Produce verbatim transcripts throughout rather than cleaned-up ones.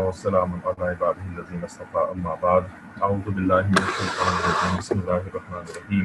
والسلام على عباده الذين اصطفى أما بعد أعوذ بالله من الشيطان الرجيم بسم الله الرحمن الرحيم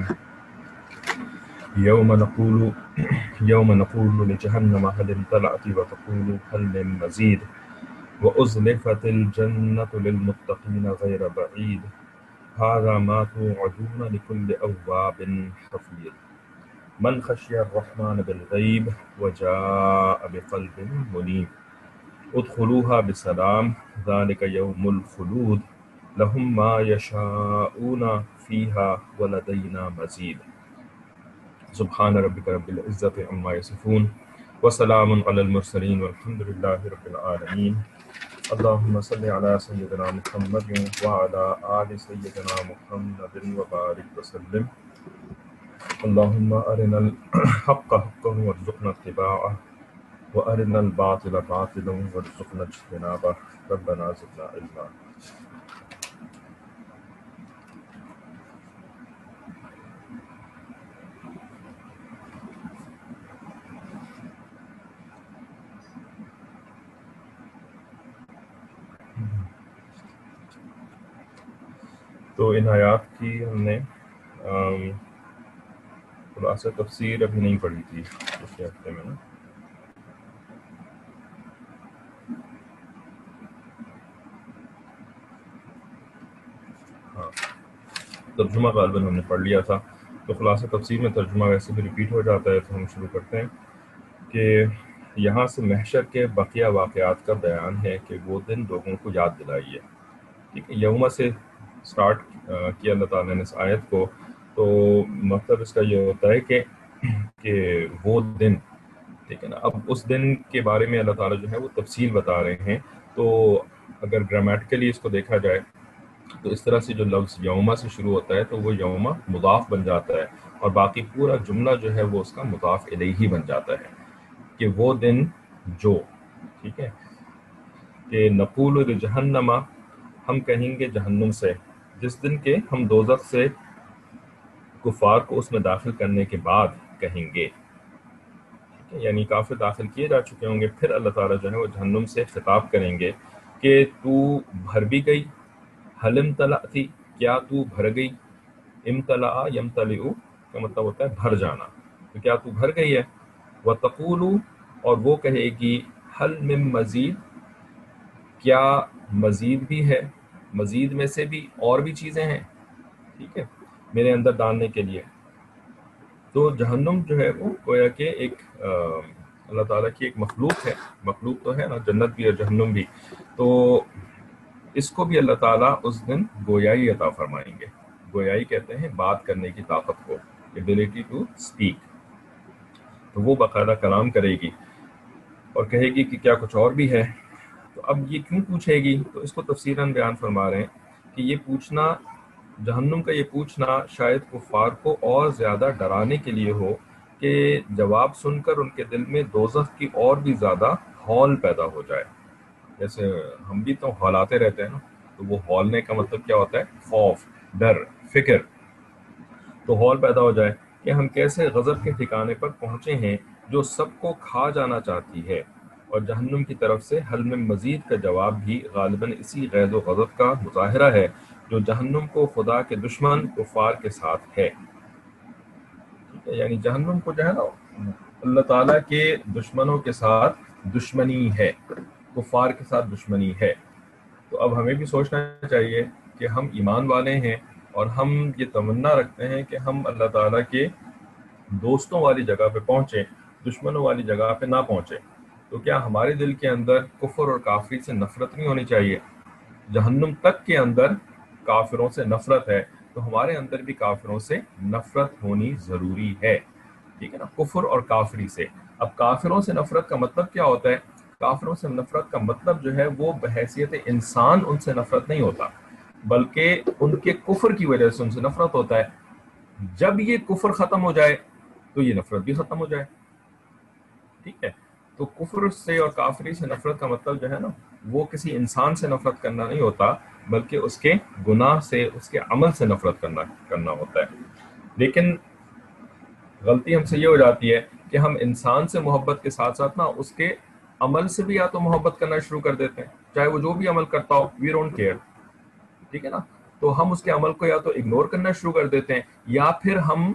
يوم نقول يوم نقول لجهنم هل امتلأت وتقول هل من مزيد وأزلفت الجنة للمتقين غير بعيد هذا ما توعدون لكل أواب حفيظ من خشي الرحمن بالغيب وجاء بقلب منيب ادخلوها بسلام ذلك يوم الخلود لهم ما يشاءون فيها ولدينا مزيد سبحان ربك رب العزة عما يصفون وسلام على المرسلين والحمد لله رب العالمين اللهم صل على سيدنا محمد وعلى آل سيدنا محمد وبارك وسلم اللهم أرنا الحق حقا وارزقنا اتباعه وأرنا الباطل باطلا وارزقنا اجتنابه ربنا زدنا علما. تو ان آیات کی ہم نے خلاصہ تفسیر ابھی نہیں پڑھی تھی پچھلے ہفتے میں نا. ہاں ترجمہ غالباً ہم نے پڑھ لیا تھا. تو خلاصہ تفسیر میں ترجمہ ویسے بھی ریپیٹ ہو جاتا ہے، تو ہم شروع کرتے ہیں کہ یہاں سے محشر کے بقیہ واقعات کا بیان ہے کہ وہ دن لوگوں کو یاد دلائیے. ٹھیک ہے، یوم سے سٹارٹ کیا اللہ تعالیٰ نے اس آیت کو، تو مطلب اس کا یہ ہوتا ہے کہ کہ وہ دن، ٹھیک ہے نا. اب اس دن کے بارے میں اللہ تعالیٰ جو ہے وہ تفصیل بتا رہے ہیں. تو اگر گرامیٹیکلی اس کو دیکھا جائے تو اس طرح سے جو لفظ یوما سے شروع ہوتا ہے تو وہ یوما مضاف بن جاتا ہے، اور باقی پورا جملہ جو ہے وہ اس کا مضاف الیہ بن جاتا ہے کہ وہ دن جو، ٹھیک ہے، کہ نقول لجہنم، ہم کہیں گے جہنم سے، جس دن کے ہم دوزخ سے کفار کو اس میں داخل کرنے کے بعد کہیں گے، یعنی کافر داخل کیے جا چکے ہوں گے، پھر اللہ تعالیٰ جو ہے وہ جہنم سے خطاب کریں گے کہ تو بھر بھی گئی، حل امتلأتی، کیا تو بھر گئی، امتلأ یمتلئ کا مطلب ہوتا ہے بھر جانا، تو کیا تو بھر گئی ہے. وتقول، اور وہ کہے گی، حل من مزید، کیا مزید بھی ہے، مزید میں سے بھی اور بھی چیزیں ہیں، ٹھیک ہے، میرے اندر ڈالنے کے لیے. تو جہنم جو ہے وہ گویا کہ ایک اللہ تعالیٰ کی ایک مخلوق ہے، مخلوق تو ہے نا، جنت بھی اور جہنم بھی. تو اس کو بھی اللہ تعالیٰ اس دن گویائی عطا فرمائیں گے. گویائی کہتے ہیں بات کرنے کی طاقت کو، ایبلٹی ٹو اسپیک. تو وہ باقاعدہ کلام کرے گی اور کہے گی کہ کیا کچھ اور بھی ہے. تو اب یہ کیوں پوچھے گی، تو اس کو تفصیلاً بیان فرما رہے ہیں کہ یہ پوچھنا، جہنم کا یہ پوچھنا شاید کفار کو اور زیادہ ڈرانے کے لیے ہو کہ جواب سن کر ان کے دل میں دوزخ کی اور بھی زیادہ ہول پیدا ہو جائے. جیسے ہم بھی تو ہلاتے رہتے ہیں نا، تو وہ ہولنے کا مطلب کیا ہوتا ہے، خوف، ڈر، فکر. تو ہول پیدا ہو جائے کہ ہم کیسے غضب کے ٹھکانے پر پہنچے ہیں جو سب کو کھا جانا چاہتی ہے. اور جہنم کی طرف سے حل من مزید کا جواب بھی غالباً اسی غیظ و غضب کا مظاہرہ ہے جو جہنم کو خدا کے دشمن کفار کے ساتھ ہے. یعنی جہنم کو جو ہے نا اللہ تعالیٰ کے دشمنوں کے ساتھ دشمنی ہے، کفار کے ساتھ دشمنی ہے. تو اب ہمیں بھی سوچنا چاہیے کہ ہم ایمان والے ہیں اور ہم یہ تمنا رکھتے ہیں کہ ہم اللہ تعالیٰ کے دوستوں والی جگہ پہ پہنچیں، دشمنوں والی جگہ پہ نہ پہنچیں. تو کیا ہمارے دل کے اندر کفر اور کافری سے نفرت نہیں ہونی چاہیے؟ جہنم تک کے اندر کافروں سے نفرت ہے، تو ہمارے اندر بھی کافروں سے نفرت ہونی ضروری ہے، ٹھیک ہے نا، کفر اور کافری سے. اب کافروں سے نفرت کا مطلب کیا ہوتا ہے؟ کافروں سے نفرت کا مطلب جو ہے وہ بحیثیت انسان ان سے نفرت نہیں ہوتا، بلکہ ان کے کفر کی وجہ سے ان سے نفرت ہوتا ہے. جب یہ کفر ختم ہو جائے تو یہ نفرت بھی ختم ہو جائے، ٹھیک ہے. تو کفر سے اور کافری سے نفرت کا مطلب جو ہے نا وہ کسی انسان سے نفرت کرنا نہیں ہوتا، بلکہ اس کے گناہ سے، اس کے عمل سے نفرت کرنا کرنا ہوتا ہے. لیکن غلطی ہم سے یہ ہو جاتی ہے کہ ہم انسان سے محبت کے ساتھ ساتھ نا اس کے عمل سے بھی یا تو محبت کرنا شروع کر دیتے ہیں. چاہے وہ جو بھی عمل کرتا ہو, وی ڈونٹ کیئر, ٹھیک ہے نا. تو ہم اس کے عمل کو یا تو اگنور کرنا شروع کر دیتے ہیں, یا پھر ہم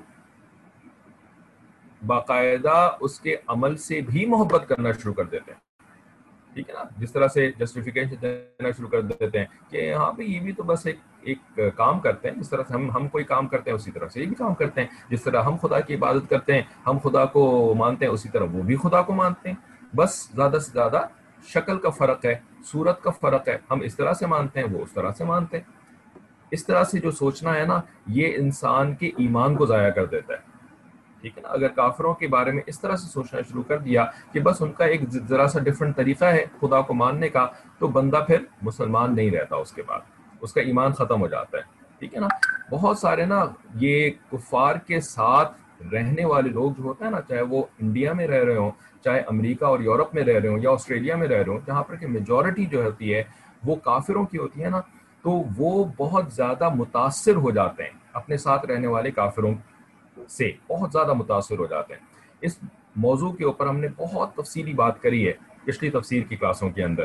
باقاعدہ اس کے عمل سے بھی محبت کرنا شروع کر دیتے ہیں, ٹھیک ہے نا. جس طرح سے جسٹیفیکیشن دینا شروع کر دیتے ہیں کہ ہاں بھائی یہ بھی تو بس ایک ایک کام کرتے ہیں, جس طرح سے ہم ہم کوئی کام کرتے ہیں اسی طرح سے یہ بھی کام کرتے ہیں, جس طرح ہم خدا کی عبادت کرتے ہیں, ہم خدا کو مانتے ہیں, اسی طرح وہ بھی خدا کو مانتے ہیں. بس زیادہ سے زیادہ شکل کا فرق ہے, صورت کا فرق ہے, ہم اس طرح سے مانتے ہیں, وہ اس طرح سے مانتے ہیں. اس طرح سے جو سوچنا ہے نا, یہ انسان کے ایمان کو ضائع کر دیتا ہے, ٹھیک ہے نا. اگر کافروں کے بارے میں اس طرح سے سوچنا شروع کر دیا کہ بس ان کا ایک ذرا سا ڈفرنٹ طریقہ ہے خدا کو ماننے کا, تو بندہ پھر مسلمان نہیں رہتا, اس کے بعد اس کا ایمان ختم ہو جاتا ہے, ٹھیک ہے نا. بہت سارے نا یہ کفار کے ساتھ رہنے والے لوگ جو ہوتے ہیں نا, چاہے وہ انڈیا میں رہ رہے ہوں, چاہے امریکہ اور یورپ میں رہ رہے ہوں, یا آسٹریلیا میں رہ رہے ہوں, جہاں پر کہ میجورٹی جو ہوتی ہے وہ کافروں کی ہوتی ہے نا, تو وہ بہت زیادہ متاثر ہو جاتے ہیں اپنے ساتھ رہنے والے کافروں سے, بہت زیادہ متاثر ہو جاتے ہیں. اس موضوع کے اوپر ہم نے بہت تفصیلی بات کری ہے پچھلی تفسیر کی کلاسوں کے اندر,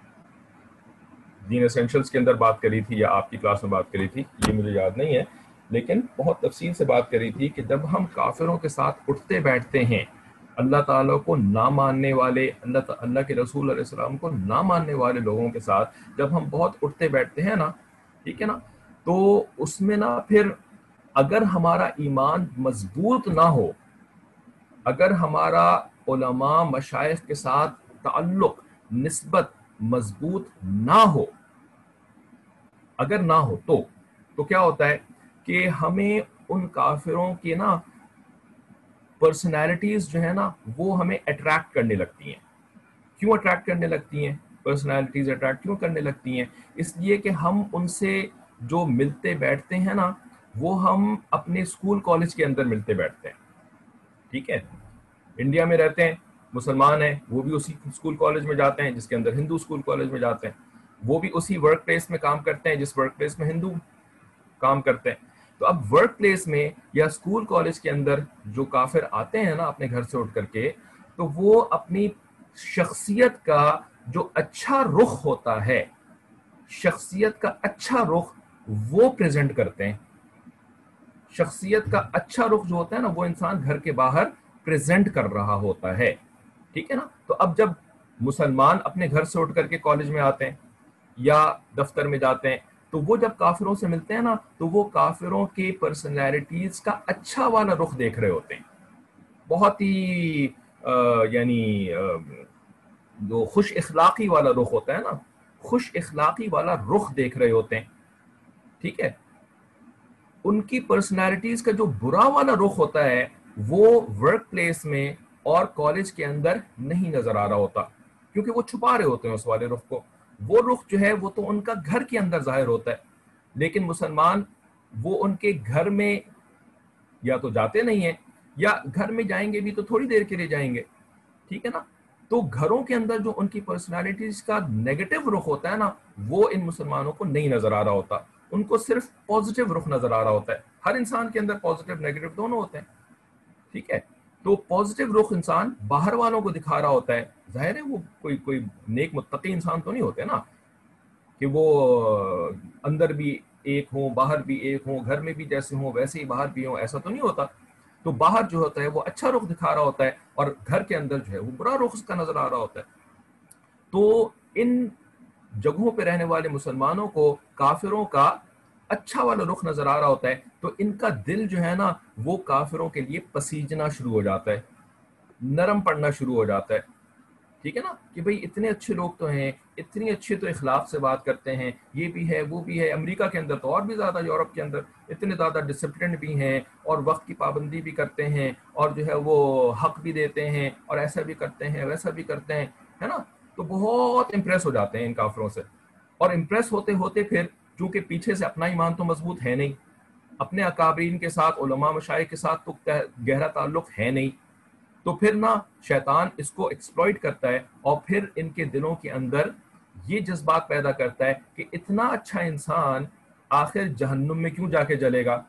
دین ایسینشلز کے اندر بات کری تھی, یا آپ کی کلاس میں بات کری تھی, یہ مجھے یاد نہیں ہے, لیکن بہت تفصیل سے بات کری تھی کہ جب ہم کافروں کے ساتھ اٹھتے بیٹھتے ہیں, اللہ تعالیٰ کو نہ ماننے والے, اللہ اللہ کے رسول علیہ السلام کو نہ ماننے والے لوگوں کے ساتھ جب ہم بہت اٹھتے بیٹھتے ہیں نا, ٹھیک ہے نا, تو اس میں نا پھر اگر ہمارا ایمان مضبوط نہ ہو, اگر ہمارا علماء مشائخ کے ساتھ تعلق نسبت مضبوط نہ ہو, اگر نہ ہو تو تو کیا ہوتا ہے کہ ہمیں ان کافروں کی نا پرسنالٹیز جو ہے نا وہ ہمیں اٹریکٹ کرنے لگتی ہیں. کیوں اٹریکٹ کرنے لگتی ہیں پرسنالٹیز, اٹریکٹ کیوں کرنے لگتی ہیں؟ اس لیے کہ ہم ان سے جو ملتے بیٹھتے ہیں نا, وہ ہم اپنے اسکول کالج کے اندر ملتے بیٹھتے ہیں, ٹھیک ہے. انڈیا میں رہتے ہیں, مسلمان ہیں, وہ بھی اسی اسکول کالج میں جاتے ہیں جس کے اندر ہندو اسکول کالج میں جاتے ہیں, وہ بھی اسی ورک پلیس میں کام کرتے ہیں جس ورک پلیس میں ہندو کام کرتے ہیں. تو اب ورک پلیس میں یا اسکول کالج کے اندر جو کافر آتے ہیں نا اپنے گھر سے اٹھ کر کے, تو وہ اپنی شخصیت کا جو اچھا رخ ہوتا ہے, شخصیت کا اچھا رخ وہ پریزنٹ کرتے ہیں. شخصیت کا اچھا رخ جو ہوتا ہے نا, وہ انسان گھر کے باہر پریزنٹ کر رہا ہوتا ہے, ٹھیک ہے نا. تو اب جب مسلمان اپنے گھر سے اٹھ کر کے کالج میں آتے ہیں یا دفتر میں جاتے ہیں, تو وہ جب کافروں سے ملتے ہیں نا, تو وہ کافروں کی پرسنالٹیز کا اچھا والا رخ دیکھ رہے ہوتے ہیں, بہت ہی یعنی جو خوش اخلاقی والا رخ ہوتا ہے نا, خوش اخلاقی والا رخ دیکھ رہے ہوتے ہیں, ٹھیک ہے. ان کی پرسنالٹیز کا جو برا والا رخ ہوتا ہے وہ ورک پلیس میں اور کالج کے اندر نہیں نظر آ رہا ہوتا, کیونکہ وہ چھپا رہے ہوتے ہیں اس والے رخ کو. وہ رخ جو ہے وہ تو ان کا گھر کے اندر ظاہر ہوتا ہے, لیکن مسلمان وہ ان کے گھر میں یا تو جاتے نہیں ہیں, یا گھر میں جائیں گے بھی تو تھوڑی دیر کے لیے جائیں گے, ٹھیک ہے نا. تو گھروں کے اندر جو ان کی پرسنالٹیز کا نیگیٹو رخ ہوتا ہے نا, وہ ان مسلمانوں کو نہیں نظر آ رہا ہوتا, ان کو صرف پازیٹیو رخ نظر آ رہا ہوتا ہے. ہر انسان کے اندر پازیٹیو نیگیٹو دونوں ہوتے ہیں, ٹھیک ہے. تو پازیٹیو رخ انسان باہر والوں کو دکھا رہا ہوتا ہے. ظاہر ہے وہ کوئی کوئی نیک متقی انسان تو نہیں ہوتے نا, کہ وہ اندر بھی ایک ہوں باہر بھی ایک ہوں, گھر میں بھی جیسے ہوں ویسے ہی باہر بھی ہوں, ایسا تو نہیں ہوتا. تو باہر جو ہوتا ہے وہ اچھا رخ دکھا رہا ہوتا ہے, اور گھر کے اندر جو ہے وہ برا رخ اس کا نظر آ رہا ہوتا ہے. تو ان جگہوں پہ رہنے والے مسلمانوں کو کافروں کا اچھا والا رخ نظر آ رہا ہوتا ہے, تو ان کا دل جو ہے نا وہ کافروں کے لیے پسیجنا شروع ہو جاتا ہے, نرم پڑنا شروع ہو جاتا ہے, ٹھیک ہے نا. کہ بھئی اتنے اچھے لوگ تو ہیں, اتنی اچھے تو اخلاق سے بات کرتے ہیں, یہ بھی ہے وہ بھی ہے. امریکہ کے اندر تو اور بھی زیادہ, یورپ کے اندر اتنے زیادہ ڈسپلن بھی ہیں, اور وقت کی پابندی بھی کرتے ہیں, اور جو ہے وہ حق بھی دیتے ہیں, اور ایسا بھی کرتے ہیں ویسا بھی کرتے ہیں, ہے نا. تو بہت امپریس ہو جاتے ہیں ان کافروں سے, اور امپریس ہوتے ہوتے پھر چونکہ پیچھے سے اپنا ایمان تو مضبوط ہے نہیں, اپنے اکابرین کے ساتھ علماء مشائخ کے ساتھ تو گہرا تعلق ہے نہیں, تو پھر نا شیطان اس کو ایکسپلوئٹ کرتا ہے, اور پھر ان کے دلوں کے اندر یہ جذبات پیدا کرتا ہے کہ اتنا اچھا انسان آخر جہنم میں کیوں جا کے جلے گا,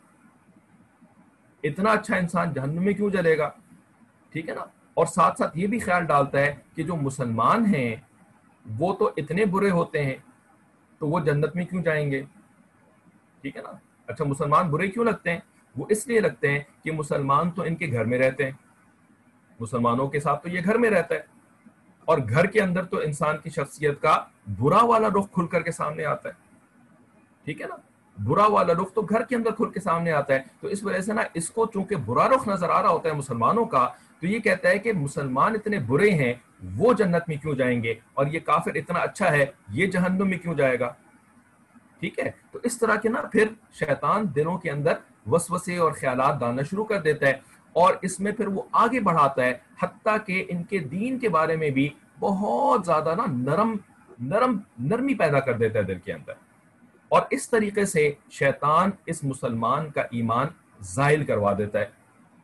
اتنا اچھا انسان جہنم میں کیوں جلے گا, ٹھیک ہے نا. اور ساتھ ساتھ یہ بھی خیال ڈالتا ہے کہ جو مسلمان ہیں وہ تو اتنے برے ہوتے ہیں تو وہ جنت میں کیوں جائیں گے؟ ٹھیک ہے نا. اچھا مسلمان برے کیوں لگتے ہیں؟ وہ اس لیے لگتے ہیں کہ مسلمان تو ان کے گھر میں رہتے ہیں، مسلمانوں کے ساتھ تو یہ گھر میں رہتا ہے، اور گھر کے اندر تو انسان کی شخصیت کا برا والا رخ کھل کر کے سامنے آتا ہے. ٹھیک ہے نا، برا والا رخ تو گھر کے اندر کھل کے سامنے آتا ہے. تو اس وجہ سے نا اس کو چونکہ برا رخ نظر آ رہا ہوتا ہے مسلمانوں کا، تو یہ کہتا ہے کہ مسلمان اتنے برے ہیں وہ جنت میں کیوں جائیں گے، اور یہ کافر اتنا اچھا ہے یہ جہنم میں کیوں جائے گا. ٹھیک ہے. تو اس طرح کے نا پھر شیطان دلوں کے اندر وسوسے اور خیالات ڈالنا شروع کر دیتا ہے، اور اس میں پھر وہ آگے بڑھاتا ہے حتیٰ کہ ان کے دین کے بارے میں بھی بہت زیادہ نا نرم نرم نرمی پیدا کر دیتا ہے دل کے اندر، اور اس طریقے سے شیطان اس مسلمان کا ایمان زائل کروا دیتا ہے.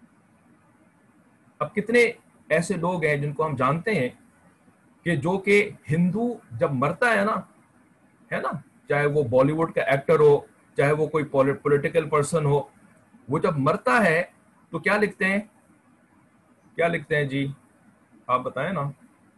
اب کتنے ایسے لوگ ہیں جن کو ہم جانتے ہیں کہ جو کہ ہندو جب مرتا ہے نا ہے نا، چاہے وہ بالی ووڈ کا ایکٹر ہو، چاہے وہ کوئی پولیٹیکل پرسن ہو، وہ جب مرتا ہے تو کیا لکھتے ہیں؟ کیا لکھتے ہیں جی آپ بتائیں نا،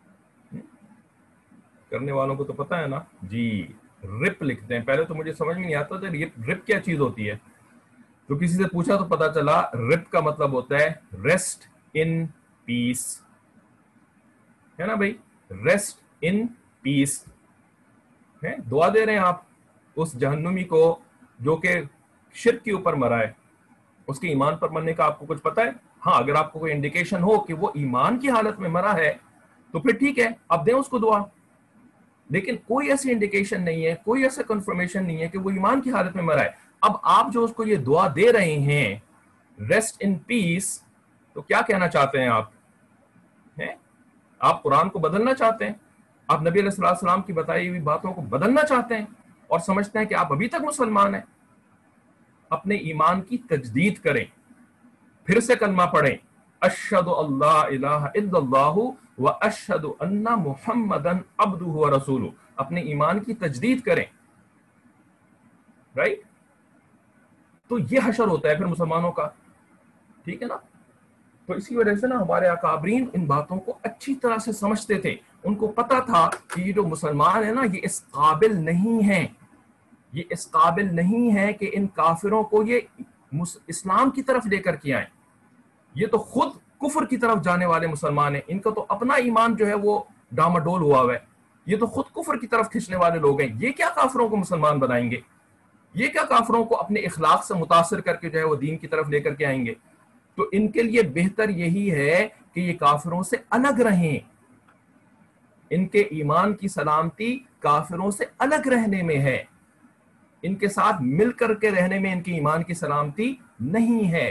کرنے والوں کو تو پتہ ہے نا جی. رپ لکھتے ہیں. پہلے تو مجھے سمجھ میں نہیں آتا تھا رپ کیا چیز ہوتی ہے، تو کسی سے پوچھا تو پتا چلا رپ کا مطلب ہوتا ہے ریسٹ ان پیس. ہے نا بھائی، ریسٹ ان پیس ہے. دعا دے رہے ہیں آپ اس جہنمی کو جو کہ شرک کے اوپر مرا ہے. اس کے ایمان پر مرنے کا آپ کو کچھ پتا ہے؟ ہاں اگر آپ کو کوئی انڈیکیشن ہو کہ وہ ایمان کی حالت میں مرا ہے تو پھر ٹھیک ہے آپ دیں اس کو دعا، لیکن کوئی ایسی انڈیکیشن نہیں ہے، کوئی ایسا کنفرمیشن نہیں ہے کہ وہ ایمان کی حالت میں مرا ہے. اب آپ جو اس کو یہ دعا دے رہے ہیں ریسٹ ان پیس، تو کیا کہنا چاہتے ہیں آپ؟ ہیں آپ قرآن کو بدلنا چاہتے ہیں، آپ نبی علیہ الصلوۃ والسلام کی بتائی ہوئی باتوں کو بدلنا چاہتے ہیں، اور سمجھتے ہیں کہ آپ ابھی تک مسلمان ہیں. اپنے ایمان کی تجدید کریں، پھر سے کلمہ پڑھیں، اشہد اللہ الہ الا اللہ و اشہد ان محمدن عبدہ و رسولہ. اپنے ایمان کی تجدید کریں، رائٹ. تو یہ حشر ہوتا ہے پھر مسلمانوں کا. ٹھیک ہے نا. تو اسی وجہ سے نا ہمارے اکابرین ان باتوں کو اچھی طرح سے سمجھتے تھے. ان کو پتا تھا کہ یہ جو مسلمان ہیں نا یہ اس قابل نہیں ہیں، یہ اس قابل نہیں ہے کہ ان کافروں کو یہ اسلام کی طرف لے کر کے آئیں. یہ تو خود کفر کی طرف جانے والے مسلمان ہیں، ان کا تو اپنا ایمان جو ہے وہ ڈاماڈول ہوا ہوا ہے. یہ تو خود کفر کی طرف کھینچنے والے لوگ ہیں. یہ کیا کافروں کو مسلمان بنائیں گے؟ یہ کیا کافروں کو اپنے اخلاق سے متاثر کر کے جو ہے وہ دین کی طرف لے کر کے آئیں گے؟ تو ان کے لیے بہتر یہی ہے کہ یہ کافروں سے الگ رہیں. ان کے ایمان کی سلامتی کافروں سے الگ رہنے میں ہے، ان کے ساتھ مل کر کے رہنے میں ان کی ایمان کی سلامتی نہیں ہے.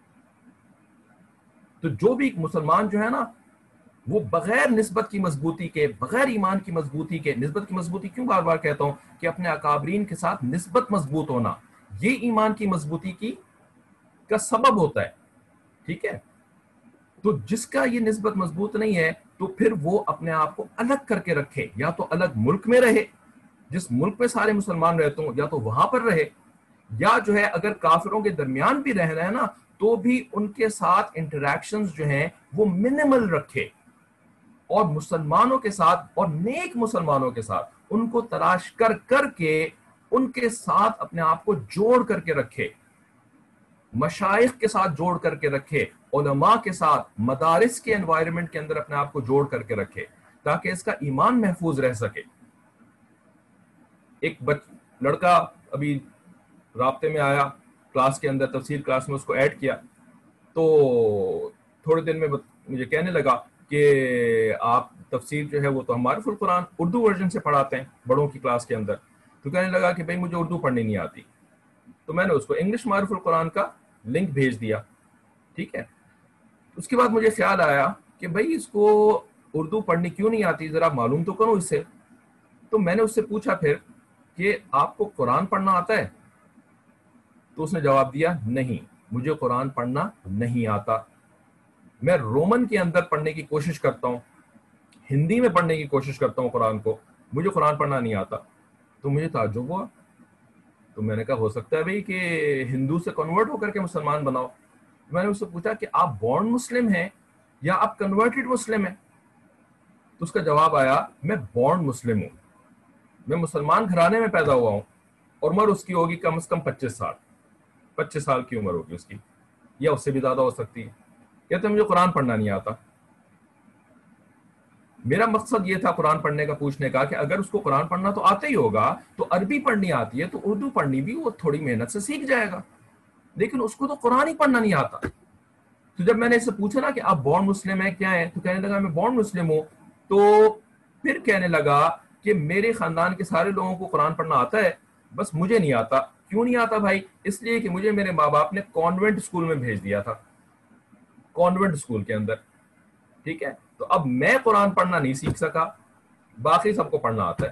تو جو بھی مسلمان جو ہے نا وہ بغیر نسبت کی مضبوطی کے، بغیر ایمان کی مضبوطی کے، نسبت کی مضبوطی کیوں بار بار کہتا ہوں کہ اپنے اکابرین کے ساتھ نسبت مضبوط ہونا، یہ ایمان کی مضبوطی کی کا سبب ہوتا ہے. ٹھیک ہے. تو جس کا یہ نسبت مضبوط نہیں ہے تو پھر وہ اپنے آپ کو الگ کر کے رکھے، یا تو الگ ملک میں رہے، جس ملک میں سارے مسلمان رہتے ہوں یا تو وہاں پر رہے، یا جو ہے اگر کافروں کے درمیان بھی رہ رہے ہیں نا تو بھی ان کے ساتھ انٹریکشنز جو ہیں وہ منیمل رکھے، اور مسلمانوں کے ساتھ اور نیک مسلمانوں کے ساتھ ان کو تلاش کر کر کے ان کے ساتھ اپنے آپ کو جوڑ کر کے رکھے، مشائخ کے ساتھ جوڑ کر کے رکھے، علماء کے ساتھ مدارس کے انوائرمنٹ کے اندر اپنے آپ کو جوڑ کر کے رکھے تاکہ اس کا ایمان محفوظ رہ سکے. ایک بچ لڑکا ابھی رابطے میں آیا کلاس کے اندر، تفسیر کلاس میں اس کو ایڈ کیا، تو تھوڑے دن میں مجھے کہنے لگا کہ آپ تفسیر جو ہے وہ تو ہم معرف القرآن اردو ورژن سے پڑھاتے ہیں بڑوں کی کلاس کے اندر. تو کہنے لگا کہ بھائی مجھے اردو پڑھنی نہیں آتی. تو میں نے اس کو انگلش معرف القرآن کا لنک بھیج دیا. ٹھیک ہے. اس کے بعد مجھے خیال آیا کہ بھائی اس کو اردو پڑھنی کیوں نہیں آتی، ذرا معلوم تو کرو اس سے. تو میں نے اس سے پوچھا پھر کہ آپ کو قرآن پڑھنا آتا ہے؟ تو اس نے جواب دیا نہیں، مجھے قرآن پڑھنا نہیں آتا. میں رومن کے اندر پڑھنے کی کوشش کرتا ہوں، ہندی میں پڑھنے کی کوشش کرتا ہوں قرآن کو، مجھے قرآن پڑھنا نہیں آتا. تو مجھے تعجب ہوا. تو میں نے کہا ہو سکتا ہے بھائی کہ ہندو سے کنورٹ ہو کر کے مسلمان بناؤ. میں نے اس سے پوچھا کہ آپ بورن مسلم ہیں یا آپ کنورٹڈ مسلم ہیں؟ تو اس کا جواب آیا میں بورن مسلم ہوں, میں مسلمان گھرانے میں پیدا ہوا ہوں, اور عمر اس کی ہوگی کم از کم پچیس سال پچیس سال کی عمر ہوگی اس کی, یا اس سے بھی زیادہ ہو سکتی ہے. کہتے ہیں مجھے قرآن پڑھنا نہیں آتا. میرا مقصد یہ تھا قرآن پڑھنے کا, پوچھنے کا کہ اگر اس کو قرآن پڑھنا تو آتا ہی ہوگا, تو عربی پڑھنی آتی ہے تو اردو پڑھنی بھی وہ تھوڑی محنت سے سیکھ جائے گا, لیکن اس کو تو قرآن ہی پڑھنا نہیں آتا. تو جب میں نے اس سے پوچھا نا کہ آپ بورن مسلم ہیں کیا ہے, تو کہنے لگا میں بورن مسلم ہوں. تو پھر کہنے لگا کہ میرے خاندان کے سارے لوگوں کو قرآن پڑھنا آتا ہے, بس مجھے نہیں آتا. کیوں نہیں آتا بھائی؟ اس لیے کہ مجھے میرے ماں باپ نے کانوینٹ اسکول میں بھیج دیا تھا, کانوینٹ اسکول کے اندر. ٹھیک ہے, تو اب میں قرآن پڑھنا نہیں سیکھ سکا, باقی سب کو پڑھنا آتا ہے.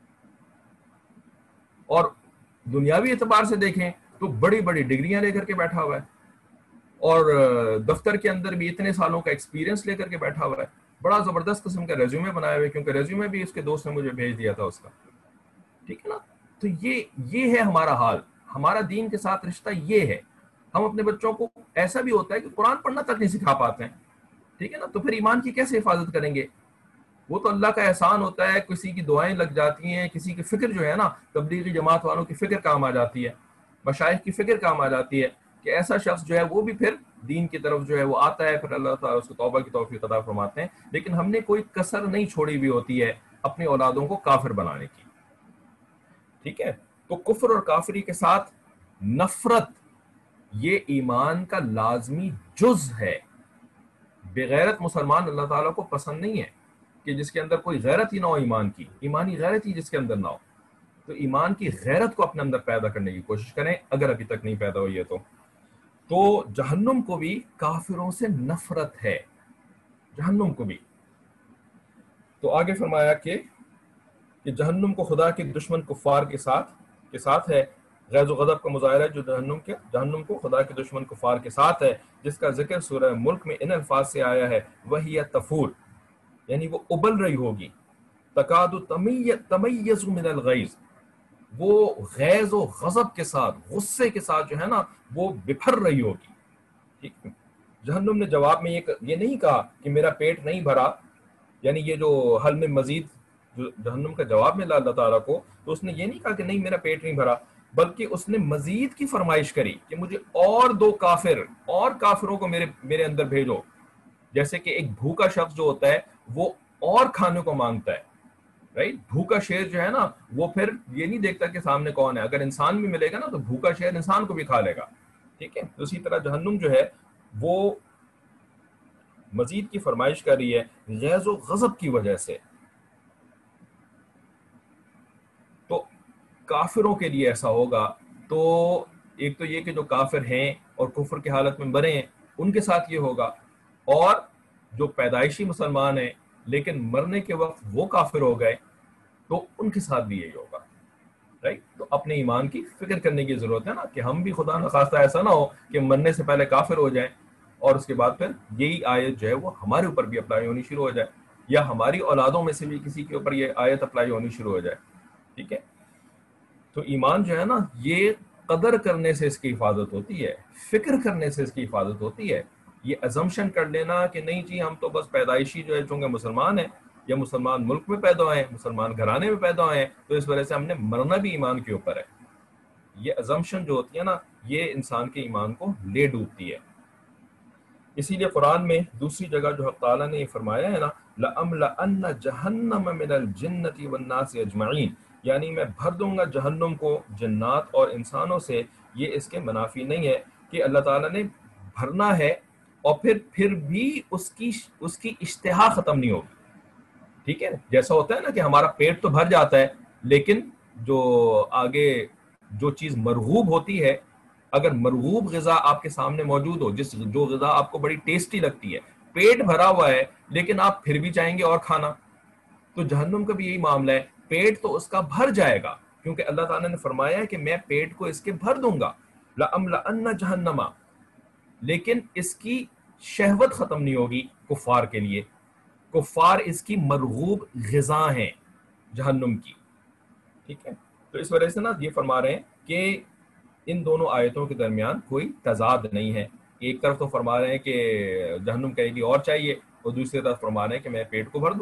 اور دنیاوی اعتبار سے دیکھیں تو بڑی بڑی ڈگریاں لے کر کے بیٹھا ہوا ہے, اور دفتر کے اندر بھی اتنے سالوں کا ایکسپیرینس لے کر کے بیٹھا ہوا ہے. بڑا زبردست قسم کا ریزیومے بنایا ہوا ہے, کیونکہ ریزیومے بھی اس کے دوست نے مجھے بھیج دیا تھا اس کا. ٹھیک ہے نا, تو یہ یہ ہے ہمارا حال, ہمارا دین کے ساتھ رشتہ یہ ہے. ہم اپنے بچوں کو, ایسا بھی ہوتا ہے کہ قرآن پڑھنا تک نہیں سکھا پاتے ہیں. ٹھیک ہے نا, تو پھر ایمان کی کیسے حفاظت کریں گے؟ وہ تو اللہ کا احسان ہوتا ہے, کسی کی دعائیں لگ جاتی ہیں, کسی کی فکر جو ہے نا, تبلیغی جماعت والوں کی فکر کام آ جاتی ہے, مشائخ کی فکر کام آ جاتی ہے کہ ایسا شخص جو ہے وہ بھی پھر دین کی طرف جو ہے وہ آتا ہے, پھر اللہ تعالیٰ اس کو توبہ کی توفیق عطا فرماتے ہیں. لیکن ہم نے کوئی کسر نہیں چھوڑی ہوئی ہوتی ہے اپنی اولادوں کو کافر بنانے کی. ٹھیک ہے, تو کفر اور کافری کے ساتھ نفرت یہ ایمان کا لازمی جز ہے. بغیرت مسلمان اللہ تعالیٰ کو پسند نہیں ہے, کہ جس کے اندر کوئی غیرت ہی نہ ہو ایمان کی, ایمانی غیرت ہی جس کے اندر نہ ہو. تو ایمان کی غیرت کو اپنے اندر پیدا کرنے کی کوشش کریں, اگر ابھی تک نہیں پیدا ہوئی ہے تو. تو جہنم کو بھی کافروں سے نفرت ہے, جہنم کو بھی. تو آگے فرمایا کہ کہ جہنم کو خدا کے دشمن کفار کے ساتھ کے ساتھ ہے. غیظ و غضب کا مظاہرہ جو جہنم کے جہنم کو خدا کے دشمن کفار کے ساتھ ہے, جس کا ذکر سورہ ملک میں ان الفاظ سے آیا ہے, وہی تفور, یعنی وہ ابل رہی ہوگی, تکاد تمیز من الغیظ, وہ غیظ و غضب کے ساتھ, غصے کے ساتھ جو ہے نا وہ بپھر رہی ہوگی. جہنم نے جواب میں یہ یہ نہیں کہا کہ میرا پیٹ نہیں بھرا, یعنی یہ جو حل میں مزید جو جہنم کا جواب ملا اللہ تعالیٰ کو, تو اس نے یہ نہیں کہا کہ نہیں میرا پیٹ نہیں بھرا, بلکہ اس نے مزید کی فرمائش کری کہ مجھے اور دو کافر, اور کافروں کو میرے میرے اندر بھیجو. جیسے کہ ایک بھوکا شخص جو ہوتا ہے وہ اور کھانے کو مانگتا ہے, رائٹ. بھوکا شیر جو ہے نا وہ پھر یہ نہیں دیکھتا کہ سامنے کون ہے, اگر انسان بھی ملے گا نا تو بھوکا شیر انسان کو بھی کھا لے گا. ٹھیک ہے, اسی طرح جہنم جو ہے وہ مزید کی فرمائش کر رہی ہے غیظ و غضب کی وجہ سے. تو کافروں کے لیے ایسا ہوگا, تو ایک تو یہ کہ جو کافر ہیں اور کفر کی حالت میں مرے ہیں ان کے ساتھ یہ ہوگا, اور جو پیدائشی مسلمان ہیں لیکن مرنے کے وقت وہ کافر ہو گئے تو ان کے ساتھ بھی یہی ہوگا, رائٹ. تو اپنے ایمان کی فکر کرنے کی ضرورت ہے نا, کہ ہم بھی خدا نخواستہ ایسا نہ ہو کہ مرنے سے پہلے کافر ہو جائیں اور اس کے بعد پھر یہی آیت جو ہے وہ ہمارے اوپر بھی اپلائی ہونی شروع ہو جائے, یا ہماری اولادوں میں سے بھی کسی کے اوپر یہ آیت اپلائی ہونی شروع ہو جائے. ٹھیک ہے, تو ایمان جو ہے نا یہ قدر کرنے سے اس کی حفاظت ہوتی ہے, فکر کرنے سے اس کی حفاظت ہوتی ہے. یہ ازمپشن کر لینا کہ نہیں جی ہم تو بس پیدائشی جو ہے چونکہ مسلمان ہیں, یا مسلمان ملک میں پیدا ہوئے ہیں, مسلمان گھرانے میں پیدا ہوئے ہیں, تو اس وجہ سے ہم نے مرنا بھی ایمان کے اوپر ہے, یہ ازمپشن جو ہوتی ہے نا یہ انسان کے ایمان کو لے ڈوبتی ہے. اسی لیے قرآن میں دوسری جگہ جو حق تعالیٰ نے یہ فرمایا ہے نا, لَأَمْلَأَنَّ جَهَنَّمَ مِنَ الْجِنَّةِ وَالنَّاسِ أَجْمَعِينَ, یعنی میں بھر دوں گا جہنم کو جنات اور انسانوں سے. یہ اس کے منافی نہیں ہے کہ اللہ تعالیٰ نے بھرنا ہے اور پھر پھر بھی اس کی اس کی اشتہا ختم نہیں ہوگی. ٹھیک ہے, جیسا ہوتا ہے نا کہ ہمارا پیٹ تو بھر جاتا ہے, لیکن جو آگے جو چیز مرغوب ہوتی ہے, اگر مرغوب غذا آپ کے سامنے موجود ہو, جس جو غذا آپ کو بڑی ٹیسٹی لگتی ہے, پیٹ بھرا ہوا ہے لیکن آپ پھر بھی چاہیں گے اور کھانا, تو جہنم کا بھی یہی معاملہ ہے. پیٹ تو اس کا بھر جائے گا کیونکہ اللہ تعالیٰ نے فرمایا ہے کہ میں پیٹ کو اس کے بھر دوں گا, لَأَمْلَأَنَّ جَهَنَّمَ, لیکن اس کی شہوت ختم نہیں ہوگی کفار کے لیے. کفار اس کی مرغوب غذا ہیں جہنم کی. ٹھیک ہے, تو اس وجہ سے نا یہ فرما رہے ہیں کہ ان دونوں آیتوں کے درمیان کوئی تضاد نہیں ہے. ایک طرف تو فرما رہے ہیں کہ جہنم کہے گی اور چاہیے, اور دوسری طرف فرما رہے ہیں کہ میں پیٹ کو بھر دوں گا.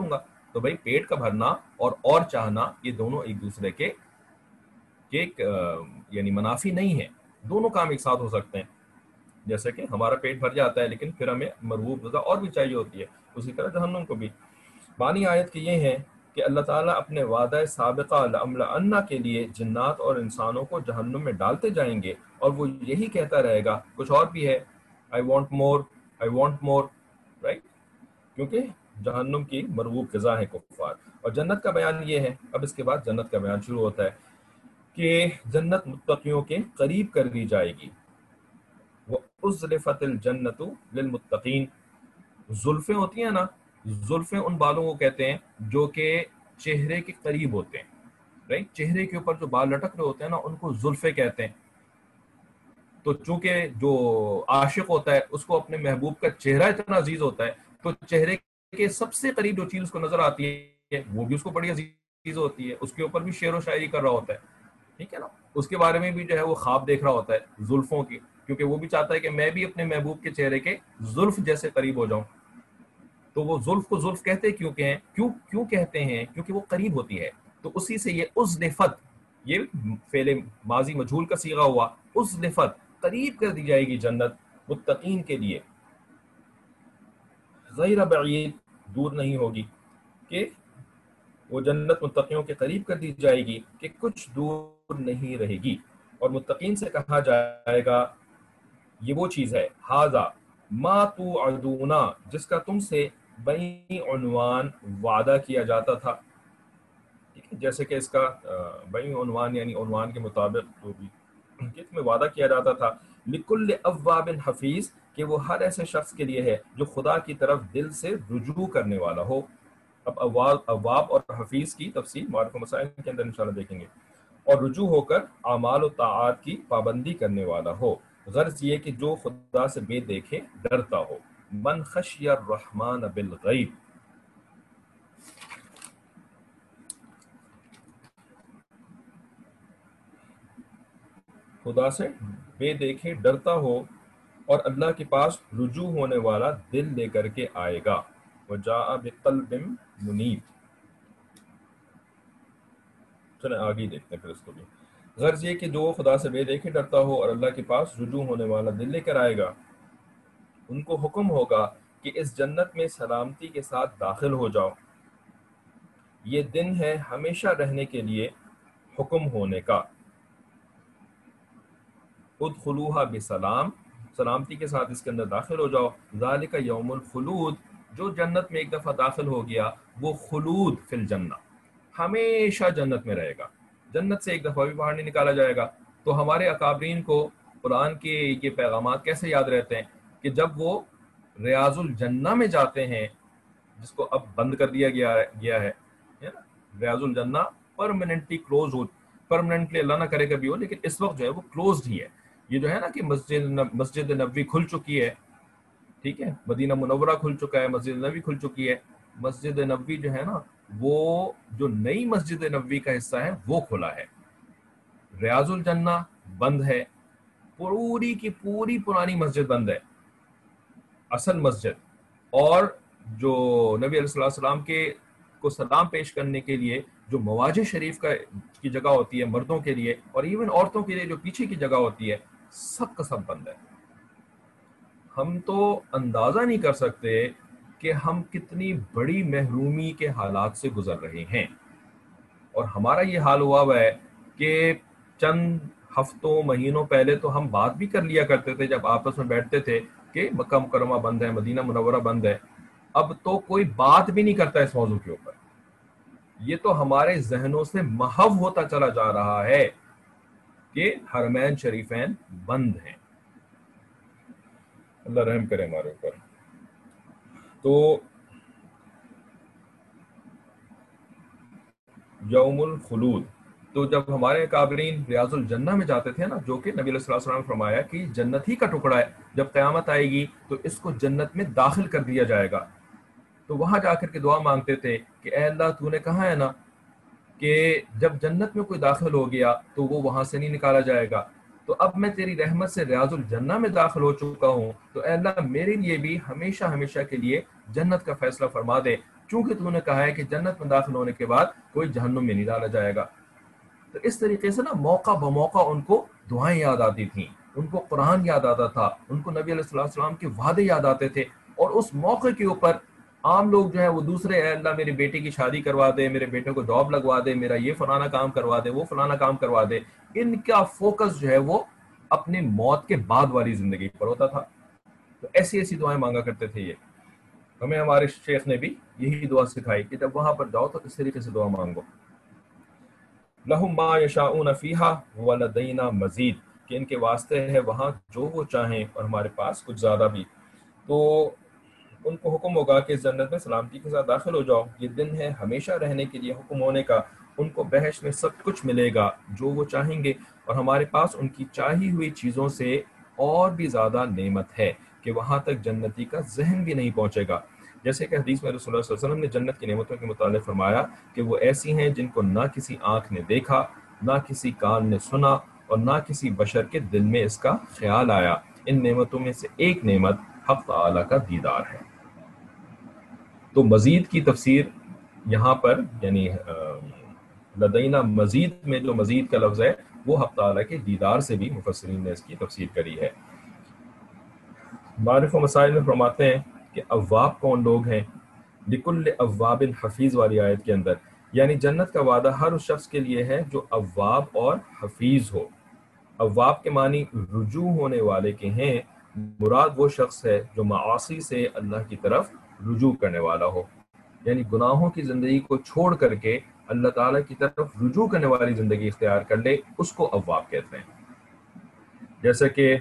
تو بھائی پیٹ کا بھرنا اور اور چاہنا یہ دونوں ایک دوسرے کے کے یعنی منافی نہیں ہے، دونوں کام ایک ساتھ ہو سکتے ہیں. جیسے کہ ہمارا پیٹ بھر جاتا ہے لیکن پھر ہمیں مرغوب غذا اور بھی چاہیے ہوتی ہے، اسی طرح جہنم کو بھی. بانی آیت کی یہ ہے کہ اللہ تعالیٰ اپنے وعدہ سابقہ لَأَمْلَأَنَّ کے لیے جنات اور انسانوں کو جہنم میں ڈالتے جائیں گے، اور وہ یہی کہتا رہے گا. کچھ اور بھی ہے، I want more, I want more, right؟ کیونکہ جہنم کی مرغوب غذا ہے کفار. اور جنت کا بیان یہ ہے، اب اس کے بعد جنت کا بیان شروع ہوتا ہے کہ جنت متقیوں کے قریب کر دی جائے گی. وَأُزْلِفَتِ الْجَنَّةُ لِلْمُتَّقِينَ. زلفیں ہوتی ہیں نا، زلفیں ان بالوں کو کہتے ہیں جو کہ چہرے کے قریب ہوتے ہیں، رائٹ؟ چہرے کے اوپر جو بال لٹک رہے ہوتے ہیں نا ان کو زلفیں کہتے ہیں. تو چونکہ جو عاشق ہوتا ہے اس کو اپنے محبوب کا چہرہ اتنا عزیز ہوتا ہے، تو چہرے کے سب سے قریب جو چیز اس کو نظر آتی ہے وہ بھی اس کو بڑی عزیز ہوتی ہے، اس کے اوپر بھی شعر و شاعری کر رہا ہوتا ہے، ٹھیک ہے نا. اس کے بارے میں بھی جو ہے وہ خواب دیکھ رہا ہوتا ہے زلفوں کی، کیونکہ وہ بھی چاہتا ہے کہ میں بھی اپنے محبوب کے چہرے کے زلف جیسے قریب ہو جاؤں. تو وہ زلف کو زلف کہتے کیوں کہ ہیں کیوں کیوں کہتے ہیں کیونکہ وہ قریب ہوتی ہے. تو اسی سے یہ ازلفت، یہ فعل ماضی مجہول کا صیغہ ہوا. ازلفت، قریب کر دی جائے گی جنت متقین کے لیے. غیر بعید، دور نہیں ہوگی، کہ وہ جنت متقیوں کے قریب کر دی جائے گی کہ کچھ دور نہیں رہے گی. اور متقین سے کہا جائے گا یہ وہ چیز ہے، ھذا ما توعدون، جس کا تم سے بئی عنوان وعدہ کیا جاتا تھا. جیسے کہ اس کا بئی عنوان یعنی عنوان کے مطابق جو بھی کہ تمہیں وعدہ کیا جاتا تھا. لکل اواب حفیظ، کہ وہ ہر ایسے شخص کے لیے ہے جو خدا کی طرف دل سے رجوع کرنے والا ہو. اب اواب اواب اور حفیظ کی تفصیل معارف و مسائل کے اندر انشاءاللہ دیکھیں گے. اور رجوع ہو کر اعمال و طاعات کی پابندی کرنے والا ہو. غرض یہ کہ جو خدا سے بے دیکھے ڈرتا ہو. من خشی الرحمن بالغیب، خدا سے بے دیکھے ڈرتا ہو اور اللہ کے پاس رجوع ہونے والا دل لے کر کے آئے گا. وجاء بقلب منیب. چلیں آگے دیکھتے ہیں پھر اس کو بھی. غرض یہ کہ جو خدا سے بے دیکھے ڈرتا ہو اور اللہ کے پاس رجوع ہونے والا دل لے کر آئے گا، ان کو حکم ہوگا کہ اس جنت میں سلامتی کے ساتھ داخل ہو جاؤ. یہ دن ہے ہمیشہ رہنے کے لیے حکم ہونے کا. ادخلوها بسلام، سلامتی کے ساتھ اس کے اندر داخل ہو جاؤ. ذالک یوم الخلود، جو جنت میں ایک دفعہ داخل ہو گیا وہ خلود فی الجنہ، ہمیشہ جنت میں رہے گا. جنت سے ایک دفعہ بھی باہر نہیں نکالا جائے گا. تو ہمارے اکابرین کو قرآن کے یہ پیغامات کیسے یاد رہتے ہیں کہ جب وہ ریاض الجنہ میں جاتے ہیں، جس کو اب بند کر دیا گیا گیا ہے نا، ریاض الجنہ پرماننٹلی کلوز ہو، پرماننٹلی اللہ نہ کرے کبھی ہو، لیکن اس وقت جو ہے وہ کلوزڈ ہی ہے. یہ جو ہے نا کہ مسجد مسجد نبوی کھل چکی ہے، ٹھیک ہے، مدینہ منورہ کھل چکا ہے، مسجد نبوی کھل چکی ہے. مسجد نبوی جو ہے نا وہ جو نئی مسجد نبوی کا حصہ ہے وہ کھلا ہے. ریاض الجنہ بند ہے، پوری کی پوری پرانی مسجد بند ہے، اصل مسجد. اور جو نبی علیہ السلام کے کو سلام پیش کرنے کے لیے جو مواجہ شریف کا کی جگہ ہوتی ہے مردوں کے لیے، اور ایون عورتوں کے لیے جو پیچھے کی جگہ ہوتی ہے، سب کا سب بند ہے. ہم تو اندازہ نہیں کر سکتے کہ ہم کتنی بڑی محرومی کے حالات سے گزر رہے ہیں. اور ہمارا یہ حال ہوا ہوا ہے کہ چند ہفتوں مہینوں پہلے تو ہم بات بھی کر لیا کرتے تھے جب آپس میں بیٹھتے تھے کہ مکہ مکرمہ بند ہے، مدینہ منورہ بند ہے. اب تو کوئی بات بھی نہیں کرتا اس موضوع کے اوپر. یہ تو ہمارے ذہنوں سے محو ہوتا چلا جا رہا ہے کہ حرمین شریفین بند ہیں. اللہ رحم کرے ہمارے اوپر. تو یوم الخلود، تو جب ہمارے کابرین ریاض الجنہ میں جاتے تھے نا، جو کہ نبی علیہ السلام نے فرمایا کہ جنت ہی کا ٹکڑا ہے، جب قیامت آئے گی تو اس کو جنت میں داخل کر دیا جائے گا. تو وہاں جا کر کے دعا مانگتے تھے کہ اے اللہ تو نے کہا ہے نا کہ جب جنت میں کوئی داخل ہو گیا تو وہ وہاں سے نہیں نکالا جائے گا. تو اب میں تیری رحمت سے ریاض الجنہ میں داخل ہو چکا ہوں، تو اے اللہ میرے لیے بھی ہمیشہ ہمیشہ کے لیے جنت کا فیصلہ فرما دے. چونکہ تو نے کہا ہے کہ جنت میں داخل ہونے کے بعد کوئی جہنم میں نہیں ڈالا جائے گا۔ تو اس طریقے سے نا موقع بموقع ان کو دعائیں یاد آتی تھیں، ان کو قرآن یاد آتا تھا، ان کو نبی علیہ السلام کے وعدے یاد آتے تھے، اور اس موقع کے اوپر عام لوگ جو ہے وہ دوسرے، اے اللہ میری بیٹی کی شادی کروا دے، میرے بیٹے کو جاب لگوا دے، میرا یہ فلانا کام کروا دے، وہ فلانا کام کروا دے، ان کا فوکس جو ہے وہ اپنے موت کے بعد والی زندگی پر ہوتا تھا۔ تو ایسی ایسی دعائیں مانگا کرتے تھے یہ۔ ہمیں ہمارے شیخ نے بھی یہی دعا سکھائی کہ جب وہاں پر جاؤ تو اس طریقے سے دعا مانگو، لہم ما یشاؤون فیہا ولدینا مزید، کہ ان کے واسطے ہے وہاں جو وہ چاہیں اور ہمارے پاس کچھ زیادہ بھی۔ تو ان کو حکم ہوگا کہ اس جنت میں سلامتی کے ساتھ داخل ہو جاؤ، یہ دن ہے ہمیشہ رہنے کے لیے حکم ہونے کا، ان کو بہشت میں سب کچھ ملے گا جو وہ چاہیں گے، اور ہمارے پاس ان کی چاہی ہوئی چیزوں سے اور بھی زیادہ نعمت ہے کہ وہاں تک جنتی کا ذہن بھی نہیں پہنچے گا۔ جیسے کہ حدیث میں رسول اللہ صلی اللہ علیہ وسلم نے جنت کی نعمتوں کے متعلق فرمایا کہ وہ ایسی ہیں جن کو نہ کسی آنکھ نے دیکھا، نہ کسی کان نے سنا، اور نہ کسی بشر کے دل میں اس کا خیال آیا۔ ان نعمتوں میں سے ایک نعمت حق تعالی کا دیدار ہے۔ تو مزید کی تفسیر یہاں پر یعنی لدینا مزید میں جو مزید کا لفظ ہے وہ حق تعالی کے دیدار سے بھی مفسرین نے اس کی تفسیر کری ہے۔ معارف و مسائل میں فرماتے ہیں کہ اواب کون لوگ ہیں؟ لکل اواب حفیظ والی آیت کے اندر، یعنی جنت کا وعدہ ہر اس شخص کے لیے ہے جو اواب اور حفیظ ہو۔ اواب کے معنی رجوع ہونے والے کے ہیں، مراد وہ شخص ہے جو معاصی سے اللہ کی طرف رجوع کرنے والا ہو، یعنی گناہوں کی زندگی کو چھوڑ کر کے اللہ تعالیٰ کی طرف رجوع کرنے والی زندگی اختیار کر لے، اس کو اواب کہتے ہیں۔ جیسا کہ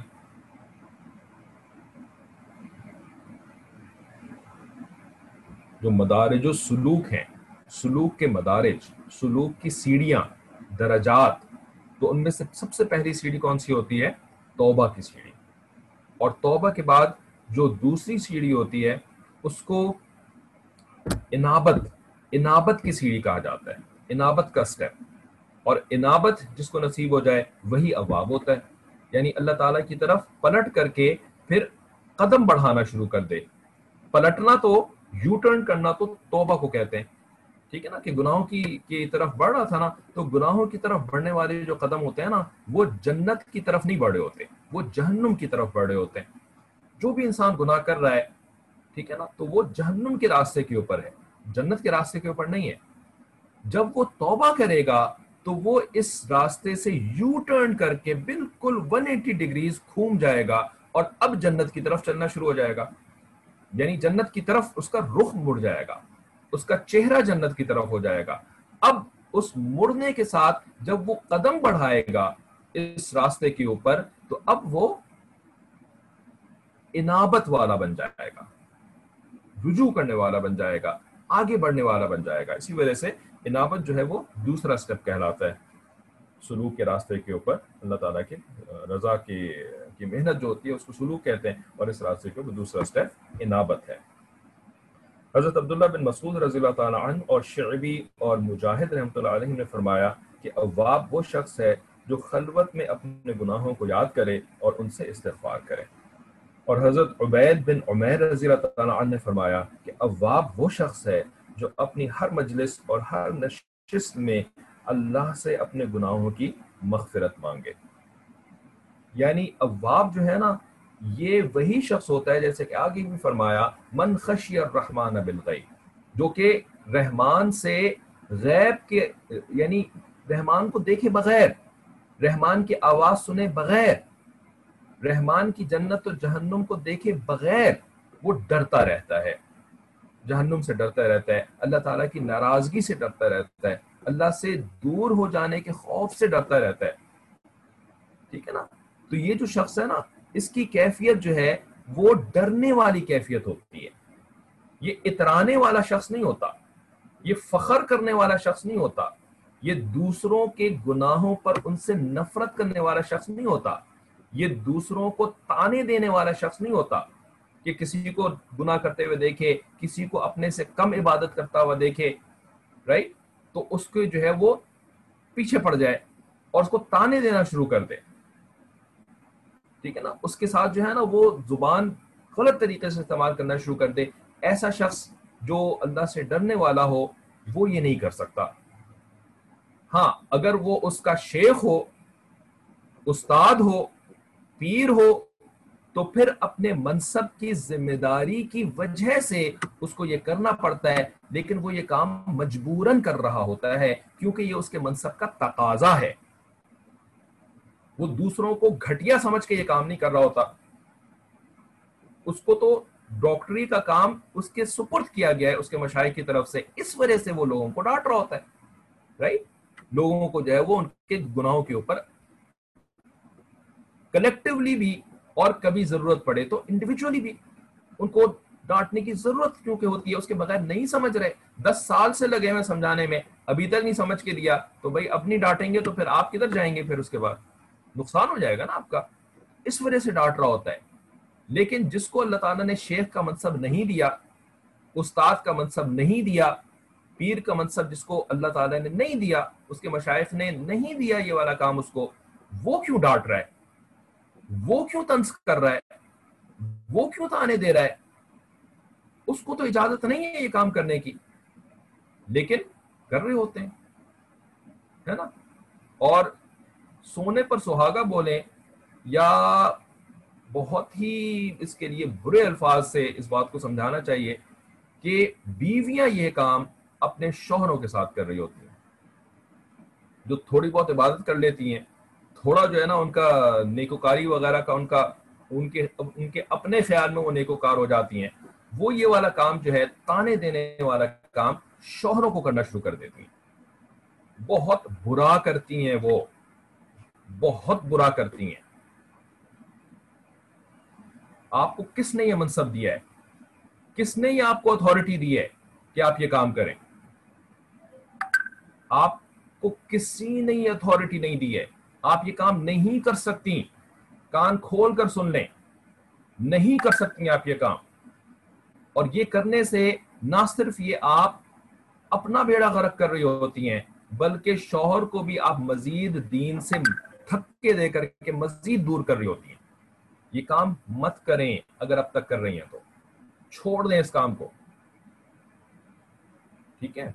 جو مدارج السلوک ہیں، سلوک کے مدارج، سلوک کی سیڑھیاں، درجات، تو ان میں سے سب سے پہلی سیڑھی کون سی ہوتی ہے؟ توبہ کی سیڑھی۔ اور توبہ کے بعد جو دوسری سیڑھی ہوتی ہے اس کو انابت انابت کی سیڑھی کہا جاتا ہے، انابت کا سٹیپ۔ اور انابت جس کو نصیب ہو جائے وہی اواب ہوتا ہے، یعنی اللہ تعالیٰ کی طرف پلٹ کر کے پھر قدم بڑھانا شروع کر دے۔ پلٹنا تو یو ٹرن کرنا تو توبہ کو کہتے ہیں، ٹھیک ہے نا، کہ گناہوں کی کی طرف بڑھ رہا تھا نا، تو گناہوں کی طرف بڑھنے والے جو قدم ہوتے ہیں نا وہ جنت کی طرف نہیں بڑھ رہے ہوتے، وہ جہنم کی طرف بڑھ رہے ہوتے ہیں۔ جو بھی انسان گناہ کر رہا ہے، ٹھیک ہے نا، تو وہ جہنم کے راستے کے اوپر ہے، جنت کے راستے کے اوپر نہیں ہے۔ جب وہ توبہ کرے گا تو وہ اس راستے سے یو ٹرن کر کے بالکل ایک سو اسی ڈگریز گھوم جائے گا اور اب جنت کی طرف چلنا شروع ہو جائے گا، یعنی جنت کی طرف اس کا رخ مڑ جائے گا، اس کا چہرہ جنت کی طرف ہو جائے گا۔ اب اس مڑنے کے ساتھ جب وہ قدم بڑھائے گا اس راستے کے اوپر تو اب وہ انابت والا بن جائے گا، رجوع کرنے والا بن جائے گا، آگے بڑھنے والا بن جائے گا۔ اسی وجہ سے انابت جو ہے وہ دوسرا سٹیپ کہلاتا ہے سلوک کے راستے کے اوپر، اللہ تعالیٰ کی رضا کی کی محنت جو ہوتی ہے اس کو سلوک کہتے ہیں، اور اس راستے کے اوپر دوسرا سٹیپ انابت ہے۔ حضرت عبداللہ بن مسعود رضی اللہ تعالیٰ عنہ اور شعبی اور مجاہد رحمۃ اللہ علیہ نے فرمایا کہ اواب وہ شخص ہے جو خلوت میں اپنے گناہوں کو یاد کرے اور ان سے استغفار کرے۔ اور حضرت عبید بن عمیر رضی اللہ تعالیٰ عنہ نے فرمایا کہ اواب وہ شخص ہے جو اپنی ہر مجلس اور ہر نشست میں اللہ سے اپنے گناہوں کی مغفرت مانگے۔ یعنی اواب جو ہے نا یہ وہی شخص ہوتا ہے، جیسے کہ آگے بھی فرمایا، من خشی الرحمن بالغیب، جو کہ رحمان سے غیب کے یعنی رحمان کو دیکھے بغیر، رحمان کی آواز سنے بغیر، رحمان کی جنت و جہنم کو دیکھے بغیر وہ ڈرتا رہتا ہے، جہنم سے ڈرتا رہتا ہے، اللہ تعالیٰ کی ناراضگی سے ڈرتا رہتا ہے، اللہ سے دور ہو جانے کے خوف سے ڈرتا رہتا ہے، ٹھیک ہے نا۔ تو یہ جو شخص ہے نا اس کی کیفیت جو ہے وہ ڈرنے والی کیفیت ہوتی ہے، یہ اترانے والا شخص نہیں ہوتا، یہ فخر کرنے والا شخص نہیں ہوتا، یہ دوسروں کے گناہوں پر ان سے نفرت کرنے والا شخص نہیں ہوتا، یہ دوسروں کو تانے دینے والا شخص نہیں ہوتا کہ کسی کو گناہ کرتے ہوئے دیکھے، کسی کو اپنے سے کم عبادت کرتا ہوا دیکھے، رائٹ، تو اس کے جو ہے وہ پیچھے پڑ جائے اور اس کو تانے دینا شروع کر دے، ٹھیک ہے نا، اس کے ساتھ جو ہے نا وہ زبان غلط طریقے سے استعمال کرنا شروع کر دے۔ ایسا شخص جو اللہ سے ڈرنے والا ہو وہ یہ نہیں کر سکتا. ہاں اگر وہ اس کا شیخ ہو, استاد ہو, پیر ہو, تو پھر اپنے منصب کی ذمہ داری کی وجہ سے اس کو یہ کرنا پڑتا ہے, لیکن وہ یہ کام مجبوراً کر رہا ہوتا ہے کیونکہ یہ اس کے منصب کا تقاضا ہے. وہ دوسروں کو گھٹیا سمجھ کے یہ کام نہیں کر رہا ہوتا. اس کو تو ڈاکٹری کا کام اس کے سپرد کیا گیا ہے اس کے مشائخ کی طرف سے, اس وجہ سے وہ لوگوں کو ڈانٹ رہا ہوتا ہے, رائٹ. لوگوں کو جو ہے وہ ان کے گناہوں کے اوپر کلیکٹیولی بھی اور کبھی ضرورت پڑے تو انڈیویجولی بھی ان کو ڈانٹنے کی ضرورت کیونکہ ہوتی ہے, اس کے بغیر نہیں سمجھ رہے. دس سال سے لگے ہوئے سمجھانے میں, ابھی تک نہیں سمجھ کے دیا, تو بھائی اب نہیں ڈانٹیں گے تو پھر آپ کدھر جائیں گے, پھر اس کے بعد نقصان ہو جائے گا نا آپ کا. اس وجہ سے ڈانٹ رہا ہوتا ہے. لیکن جس کو اللہ تعالیٰ نے شیخ کا منصب نہیں دیا, استاد کا منصب نہیں دیا, پیر کا منصب جس کو اللہ تعالیٰ نے نہیں دیا, اس کے مشائخ نے نہیں دیا یہ والا کام اس کو, وہ کیوں ڈانٹ رہا ہے, وہ کیوں طنز کر رہا ہے, وہ کیوں تانے دے رہا ہے؟ اس کو تو اجازت نہیں ہے یہ کام کرنے کی, لیکن کر رہے ہوتے ہیں, ہے نا. اور سونے پر سہاگا بولیں یا بہت ہی اس کے لیے برے الفاظ سے اس بات کو سمجھانا چاہیے کہ بیویاں یہ کام اپنے شوہروں کے ساتھ کر رہی ہوتی ہیں, جو تھوڑی بہت عبادت کر لیتی ہیں, تھوڑا جو ہے نا ان کا نیکوکاری وغیرہ کا ان کا ان کے ان کے اپنے خیال میں وہ نیکوکار ہو جاتی ہیں, وہ یہ والا کام جو ہے تانے دینے والا کام شوہروں کو کرنا شروع کر دیتی ہیں. بہت برا کرتی ہیں, وہ بہت برا کرتی ہیں. آپ کو کس نے یہ منصب دیا ہے, کس نے یہ آپ کو اتھارٹی دی ہے کہ آپ یہ کام کریں؟ آپ کو کسی نے یہ اتھارٹی نہیں دی ہے, آپ یہ کام نہیں کر سکتی. کان کھول کر سن لیں, نہیں کر سکتی آپ یہ کام. اور یہ کرنے سے نہ صرف یہ آپ اپنا بیڑا غرق کر رہی ہوتی ہیں, بلکہ شوہر کو بھی آپ مزید دین سے دھکے دے کر کے مزید دور کر رہی ہوتی ہیں. یہ کام مت کریں, اگر اب تک کر رہی ہیں تو چھوڑ دیں اس کام کو, ٹھیک ہے.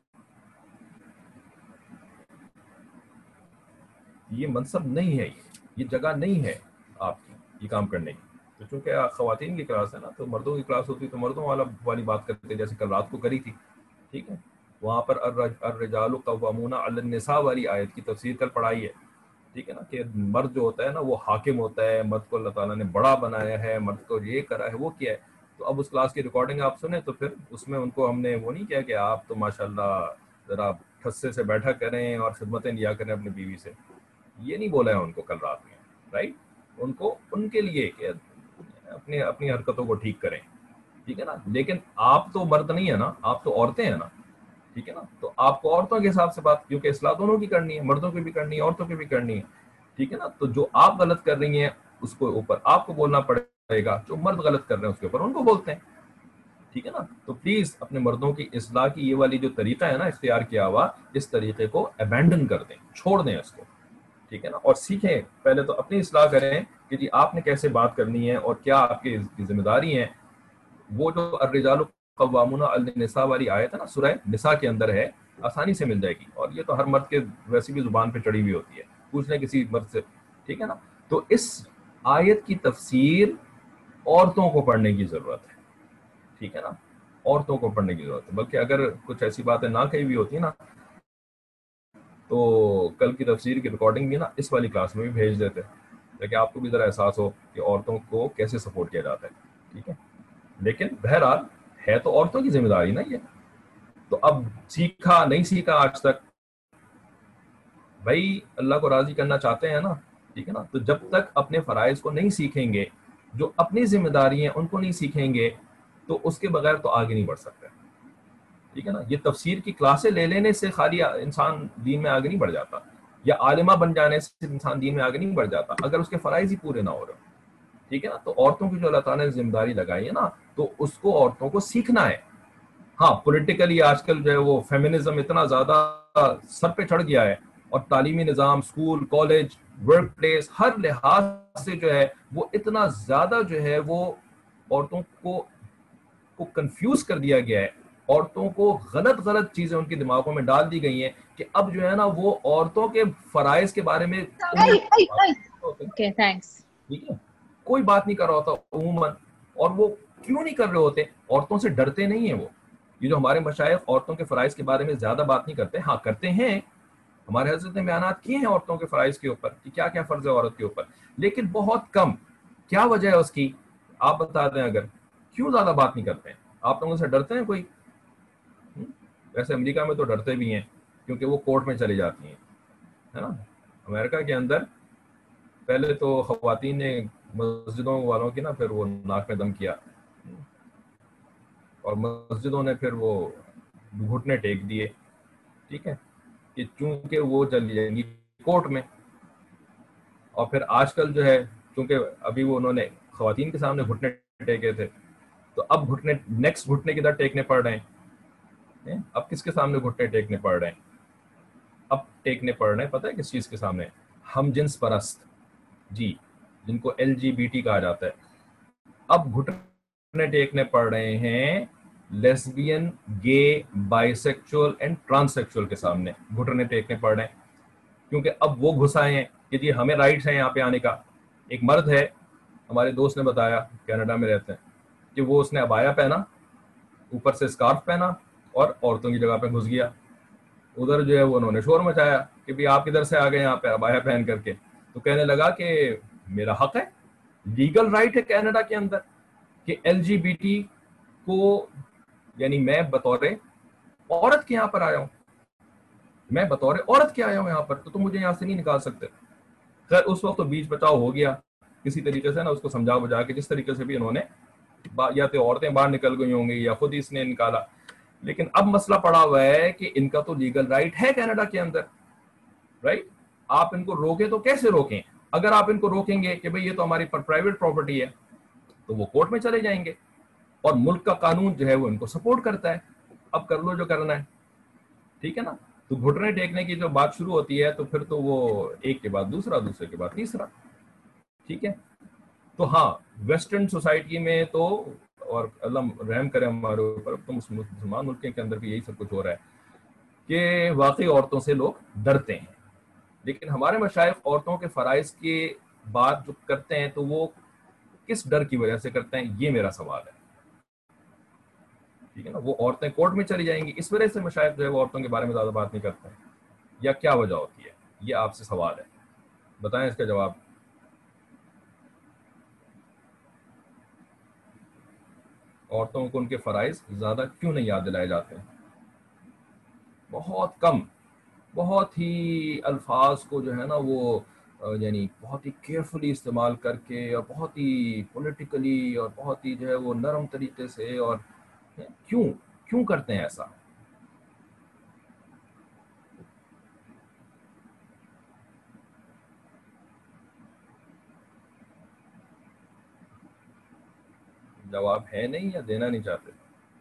یہ منصب نہیں ہے, یہ جگہ نہیں ہے آپ کی یہ کام کرنے کی. تو چونکہ خواتین کی کلاس ہے نا, تو مردوں کی کلاس ہوتی تو مردوں والا والی بات کرتے, جیسے کل رات کو کری تھی, ٹھیک ہے. وہاں پر الرجال قوامون علی النساء والی آیت کی تفسیر کل پڑھائی ہے, ٹھیک ہے نا, کہ مرد جو ہوتا ہے نا وہ حاکم ہوتا ہے, مرد کو اللہ تعالیٰ نے بڑا بنایا ہے, مرد کو یہ کرا ہے وہ کیا ہے. تو اب اس کلاس کی ریکارڈنگ آپ سنیں تو پھر اس میں ان کو ہم نے وہ نہیں کیا کہ آپ تو ماشاءاللہ ذرا ٹھسے سے بیٹھا کریں اور خدمتیں لیا کریں اپنی بیوی سے, یہ نہیں بولا ہے ان کو کل رات میں, رائٹ. ان کو ان کے لیے کہ اپنی اپنی حرکتوں کو ٹھیک کریں, ٹھیک ہے نا. لیکن آپ تو مرد نہیں ہے نا, آپ تو عورتیں ہیں نا, ٹھیک ہے نا. تو آپ کو عورتوں کے حساب سے بات, کیونکہ اصلاح دونوں کی کرنی ہے, مردوں کی بھی کرنی ہے, عورتوں کی بھی کرنی ہے, ٹھیک ہے نا. تو جو آپ غلط کر رہی ہیں اس کو اوپر آپ کو بولنا پڑے گا, جو مرد غلط کر رہے ہیں اس کے اوپر ان کو بولتے ہیں, ٹھیک ہے نا. تو پلیز اپنے مردوں کی اصلاح کی یہ والی جو طریقہ ہے نا اختیار کیا ہوا, اس طریقے کو ابینڈن کر دیں, چھوڑ دیں اس کو, ٹھیک ہے نا. اور سیکھیں, پہلے تو اپنی اصلاح کریں کہ جی آپ نے کیسے بات کرنی ہے اور کیا آپ کی ذمہ داری ہیں. وہ جو الرجال قوامون علی النساء والی آیت ہے نا سورہ نساء کے اندر ہے, آسانی سے مل جائے گی. اور یہ تو ہر مرد کے ویسی بھی زبان پہ چڑھی ہوئی ہوتی ہے, پوچھ لیں کسی مرد سے, ٹھیک ہے نا. تو اس آیت کی تفسیر عورتوں کو پڑھنے کی ضرورت ہے, ٹھیک ہے نا, عورتوں کو پڑھنے کی ضرورت ہے. بلکہ اگر کچھ ایسی باتیں نہ کہی ہوئی ہوتی نا تو کل کی تفسیر کی ریکارڈنگ بھی نا اس والی کلاس میں بھی بھیج دیتے, تاکہ آپ کو بھی ذرا احساس ہو کہ عورتوں کو کیسے سپورٹ کیا جاتا ہے, ٹھیک ہے. لیکن بہرحال ہے تو عورتوں کی ذمہ داری نا یہ. تو اب سیکھا نہیں سیکھا آج تک, بھائی اللہ کو راضی کرنا چاہتے ہیں نا, ٹھیک ہے نا. تو جب تک اپنے فرائض کو نہیں سیکھیں گے, جو اپنی ذمہ داری ہیں ان کو نہیں سیکھیں گے, تو اس کے بغیر تو آگے نہیں بڑھ سکتے, ٹھیک ہے نا. یہ تفسیر کی کلاسیں لے لینے سے خالی انسان دین میں آگے نہیں بڑھ جاتا, یا عالمہ بن جانے سے انسان دین میں آگے نہیں بڑھ جاتا, اگر اس کے فرائض ہی پورے نہ ہو رہے, ٹھیک ہے نا. تو عورتوں کی جو اللہ تعالیٰ نے ذمہ داری لگائی ہے نا, تو اس کو عورتوں کو سیکھنا ہے. ہاں پولیٹیکلی آج کل جو ہے وہ فیمنزم اتنا زیادہ سر پہ چڑھ گیا ہے, اور تعلیمی نظام, اسکول, کالج, ورک پلیس, ہر لحاظ سے جو ہے وہ اتنا زیادہ جو ہے وہ عورتوں کو کو کنفیوز کر دیا گیا ہے, عورتوں کو غلط غلط چیزیں ان کے دماغوں میں ڈال دی گئی ہیں کہ اب جو ہے نا وہ عورتوں کے فرائض کے بارے میں okay, thanks. ٹھیک ہے, کوئی بات نہیں کر رہا ہوتا عموماً. اور وہ کیوں نہیں کر رہے ہوتے؟ عورتوں سے ڈرتے نہیں ہیں وہ. یہ جو ہمارے مشائخ عورتوں کے فرائض کے بارے میں زیادہ بات نہیں کرتے, ہاں کرتے ہیں, ہمارے حضرت نے بیانات کیے ہیں عورتوں کے فرائض کے اوپر کہ کیا کیا فرض ہے عورت کے اوپر, لیکن بہت کم. کیا وجہ ہے اس کی آپ بتا دیں, اگر کیوں زیادہ بات نہیں کرتے ہیں؟ آپ لوگوں سے ڈرتے ہیں کوئی؟ ویسے امریکہ میں تو ڈرتے بھی ہیں کیونکہ وہ کورٹ میں چلی جاتی ہیں, ہے نا. امریکہ کے اندر پہلے تو خواتین نے مسجدوں والوں کی نا پھر وہ ناک میں دم کیا, اور مسجدوں نے پھر وہ گھٹنے ٹیک دیے, ٹھیک ہے, کہ چونکہ وہ چلی جائیں گی کورٹ میں. اور پھر آج کل جو ہے چونکہ ابھی وہ انہوں نے خواتین کے سامنے گھٹنے ٹیکے تھے, تو اب گھٹنے نیکسٹ گھٹنے کدھر ٹیکنے پڑ رہے ہیں؟ اب کس کے سامنے گھٹنے ٹیکنے پڑ رہے ہیں؟ اب ٹیکنے پڑ رہے ہیں پتہ ہے کس چیز کے سامنے؟ ہم جنس پرست, جی, جن کو ایل جی بی ٹی کہا جاتا ہے. اب گھٹنے ٹیکنے پڑ رہے ہیں lesbian, gay, bisexual and transsexual کے سامنے گھٹنے ٹیکنے پڑ رہے ہیں, کیونکہ اب وہ گھس آئے ہیں کہ جی ہمیں رائٹس ہیں یہاں پہ آنے کا. ایک مرد ہے, ہمارے دوست نے بتایا, کینیڈا میں رہتے ہیں, کہ وہ اس نے عبایا پہنا, اوپر سے اسکارف پہنا اور عورتوں کی جگہ پہ گھس گیا. ادھر جو ہے وہ انہوں نے شور مچایا کہ بھی آپ کدھر سے آ گئے یہاں پہ عبایا پہن کر کے. تو کہنے لگا کہ میرا حق ہے, لیگل رائٹ ہے کینیڈا کے اندر کہ ایل جی بی ٹی کو, یعنی میں بطور عورت کے یہاں پر آیا ہوں, میں بطور عورت کے آیا ہوں یہاں پر, تو تم مجھے یہاں سے نہیں نکال سکتے. خیر اس وقت تو بیچ بچاؤ ہو گیا کسی طریقے سے نا, اس کو سمجھا بجھا کے جس طریقے سے بھی انہوں نے, یا تو عورتیں باہر نکل گئی ہوں گی یا خود ہی اس نے نکالا. لیکن اب مسئلہ پڑا ہوا ہے کہ ان کا تو لیگل رائٹ ہے کینیڈا کے اندر, رائٹ. آپ ان کو روکیں تو کیسے روکیں؟ اگر آپ ان کو روکیں گے کہ بھئی یہ تو ہماری پرائیویٹ پراپرٹی ہے, تو وہ کورٹ میں چلے جائیں گے, اور ملک کا قانون جو ہے وہ ان کو سپورٹ کرتا ہے. اب کر لو جو کرنا ہے, ٹھیک ہے نا. تو گھٹنے ٹیکنے کی جو بات شروع ہوتی ہے تو پھر تو وہ ایک کے بعد دوسرا, دوسرے کے بعد تیسرا, ٹھیک ہے. تو ہاں ویسٹرن سوسائٹی میں تو, اور اللہ رحم کرے ہمارے اوپر, تو مسلمان ملک کے اندر بھی یہی سب کچھ ہو رہا ہے کہ واقعی عورتوں سے لوگ ڈرتے ہیں. لیکن ہمارے مشائخ عورتوں کے فرائض کی بات جو کرتے ہیں تو وہ کس ڈر کی وجہ سے کرتے ہیں, یہ میرا سوال ہے, ٹھیک ہے نا. وہ عورتیں کورٹ میں چلی جائیں گی, اس وجہ سے مشائخ جو ہے وہ عورتوں کے بارے میں زیادہ بات نہیں کرتے ہیں, یا کیا وجہ ہوتی ہے؟ یہ آپ سے سوال ہے, بتائیں اس کا جواب. عورتوں کو ان کے فرائض زیادہ کیوں نہیں یاد دلائے جاتے ہیں؟ بہت کم, بہت ہی الفاظ کو جو ہے نا وہ یعنی بہت ہی کیئرفلی استعمال کر کے, اور بہت ہی پولیٹیکلی, اور بہت ہی جو ہے وہ نرم طریقے سے, اور کیوں کیوں کرتے ہیں ایسا؟ جواب ہے نہیں یا دینا نہیں چاہتے؟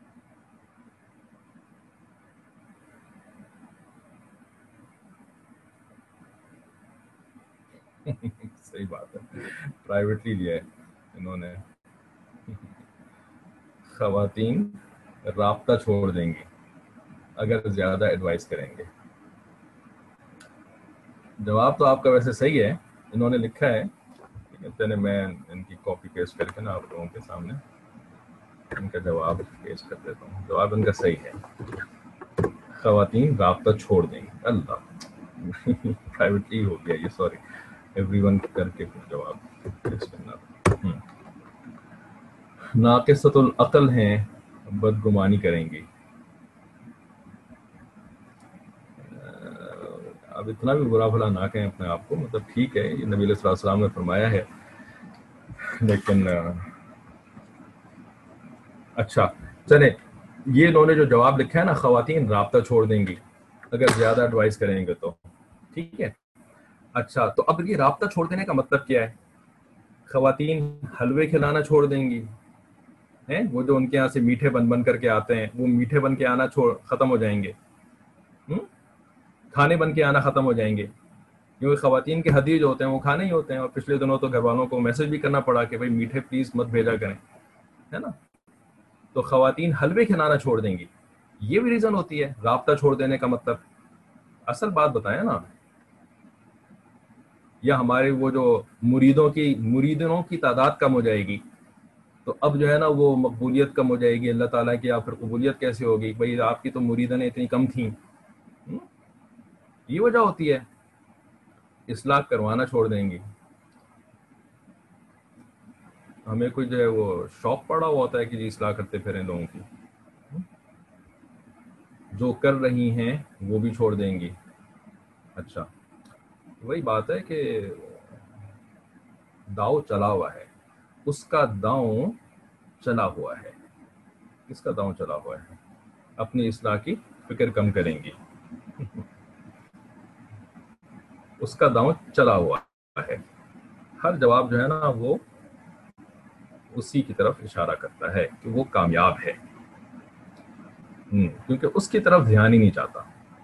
صحیح بات ہے, پرائیویٹلی لیا ہے انہوں نے. خواتین رابطہ چھوڑ دیں گی اگر زیادہ ایڈوائز کریں گے. جواب تو آپ کا ویسے صحیح ہے, انہوں نے لکھا ہے, لیکن میں ان کی کاپی پیسٹ کر کے نا آپ لوگوں کے سامنے ان کا جواب پیش کر دیتا ہوں. جواب ان کا صحیح ہے, خواتین رابطہ چھوڑ دیں گی. اللہ پرائیویٹلی ہو گیا یہ, سوری, ایوری ون کر کے جواب پیش کرنا. ناقصۃ العقل ہیں, بدگمانی کریں گی. اب اتنا بھی برا بھلا نہ کہیں اپنے آپ کو, مطلب ٹھیک ہے یہ نبی علیہ السلام نے فرمایا ہے, لیکن اچھا چلیں, یہ انہوں نے جو جواب لکھا ہے نا, خواتین رابطہ چھوڑ دیں گی اگر زیادہ ایڈوائز کریں گے تو, ٹھیک ہے. اچھا تو اب یہ رابطہ چھوڑ دینے کا مطلب کیا ہے؟ خواتین حلوے کھلانا چھوڑ دیں گی, ہیں وہ جو ان کے یہاں سے میٹھے بن بن کر کے آتے ہیں, وہ میٹھے بن کے آنا چھوڑ ختم ہو جائیں گے, کھانے بن کے آنا ختم ہو جائیں گے, کیونکہ خواتین کے ہدیے جو ہوتے ہیں وہ کھانے ہی ہوتے ہیں. اور پچھلے دنوں تو گھر والوں کو میسج بھی کرنا پڑا کہ بھائی میٹھے پلیز مت بھیجا کریں, ہے نا. تو خواتین حلوے کھلانا چھوڑ دیں گی، یہ بھی ریزن ہوتی ہے رابطہ چھوڑ دینے کا مطلب؟ اصل بات بتائیں نا. یا ہمارے وہ جو مریدوں کی مریدوں کی تعداد کم ہو جائے گی تو اب جو ہے نا وہ مقبولیت کم ہو جائے گی اللہ تعالیٰ کی، یا پھر قبولیت کیسے ہوگی؟ بھائی آپ کی تو مریدیں اتنی کم تھیں. یہ وجہ ہوتی ہے، اصلاح کروانا چھوڑ دیں گی. ہمیں کوئی جو ہے وہ شوق پڑا ہوا ہوتا ہے کہ جی اصلاح کرتے پھریں لوگوں کی. جو کر رہی ہیں وہ بھی چھوڑ دیں گی. اچھا وہی بات ہے کہ داؤ چلا ہوا ہے، اس کا داؤں چلا ہوا ہے. کس کا داؤں چلا ہوا ہے؟ اپنی اصلاح کی فکر کم کریں گی، اس کا داؤں چلا ہوا ہے. ہر جواب جو ہے نا وہ اسی کی طرف اشارہ کرتا ہے کہ وہ کامیاب ہے، کیونکہ اس کی طرف دھیان ہی نہیں چاہتا.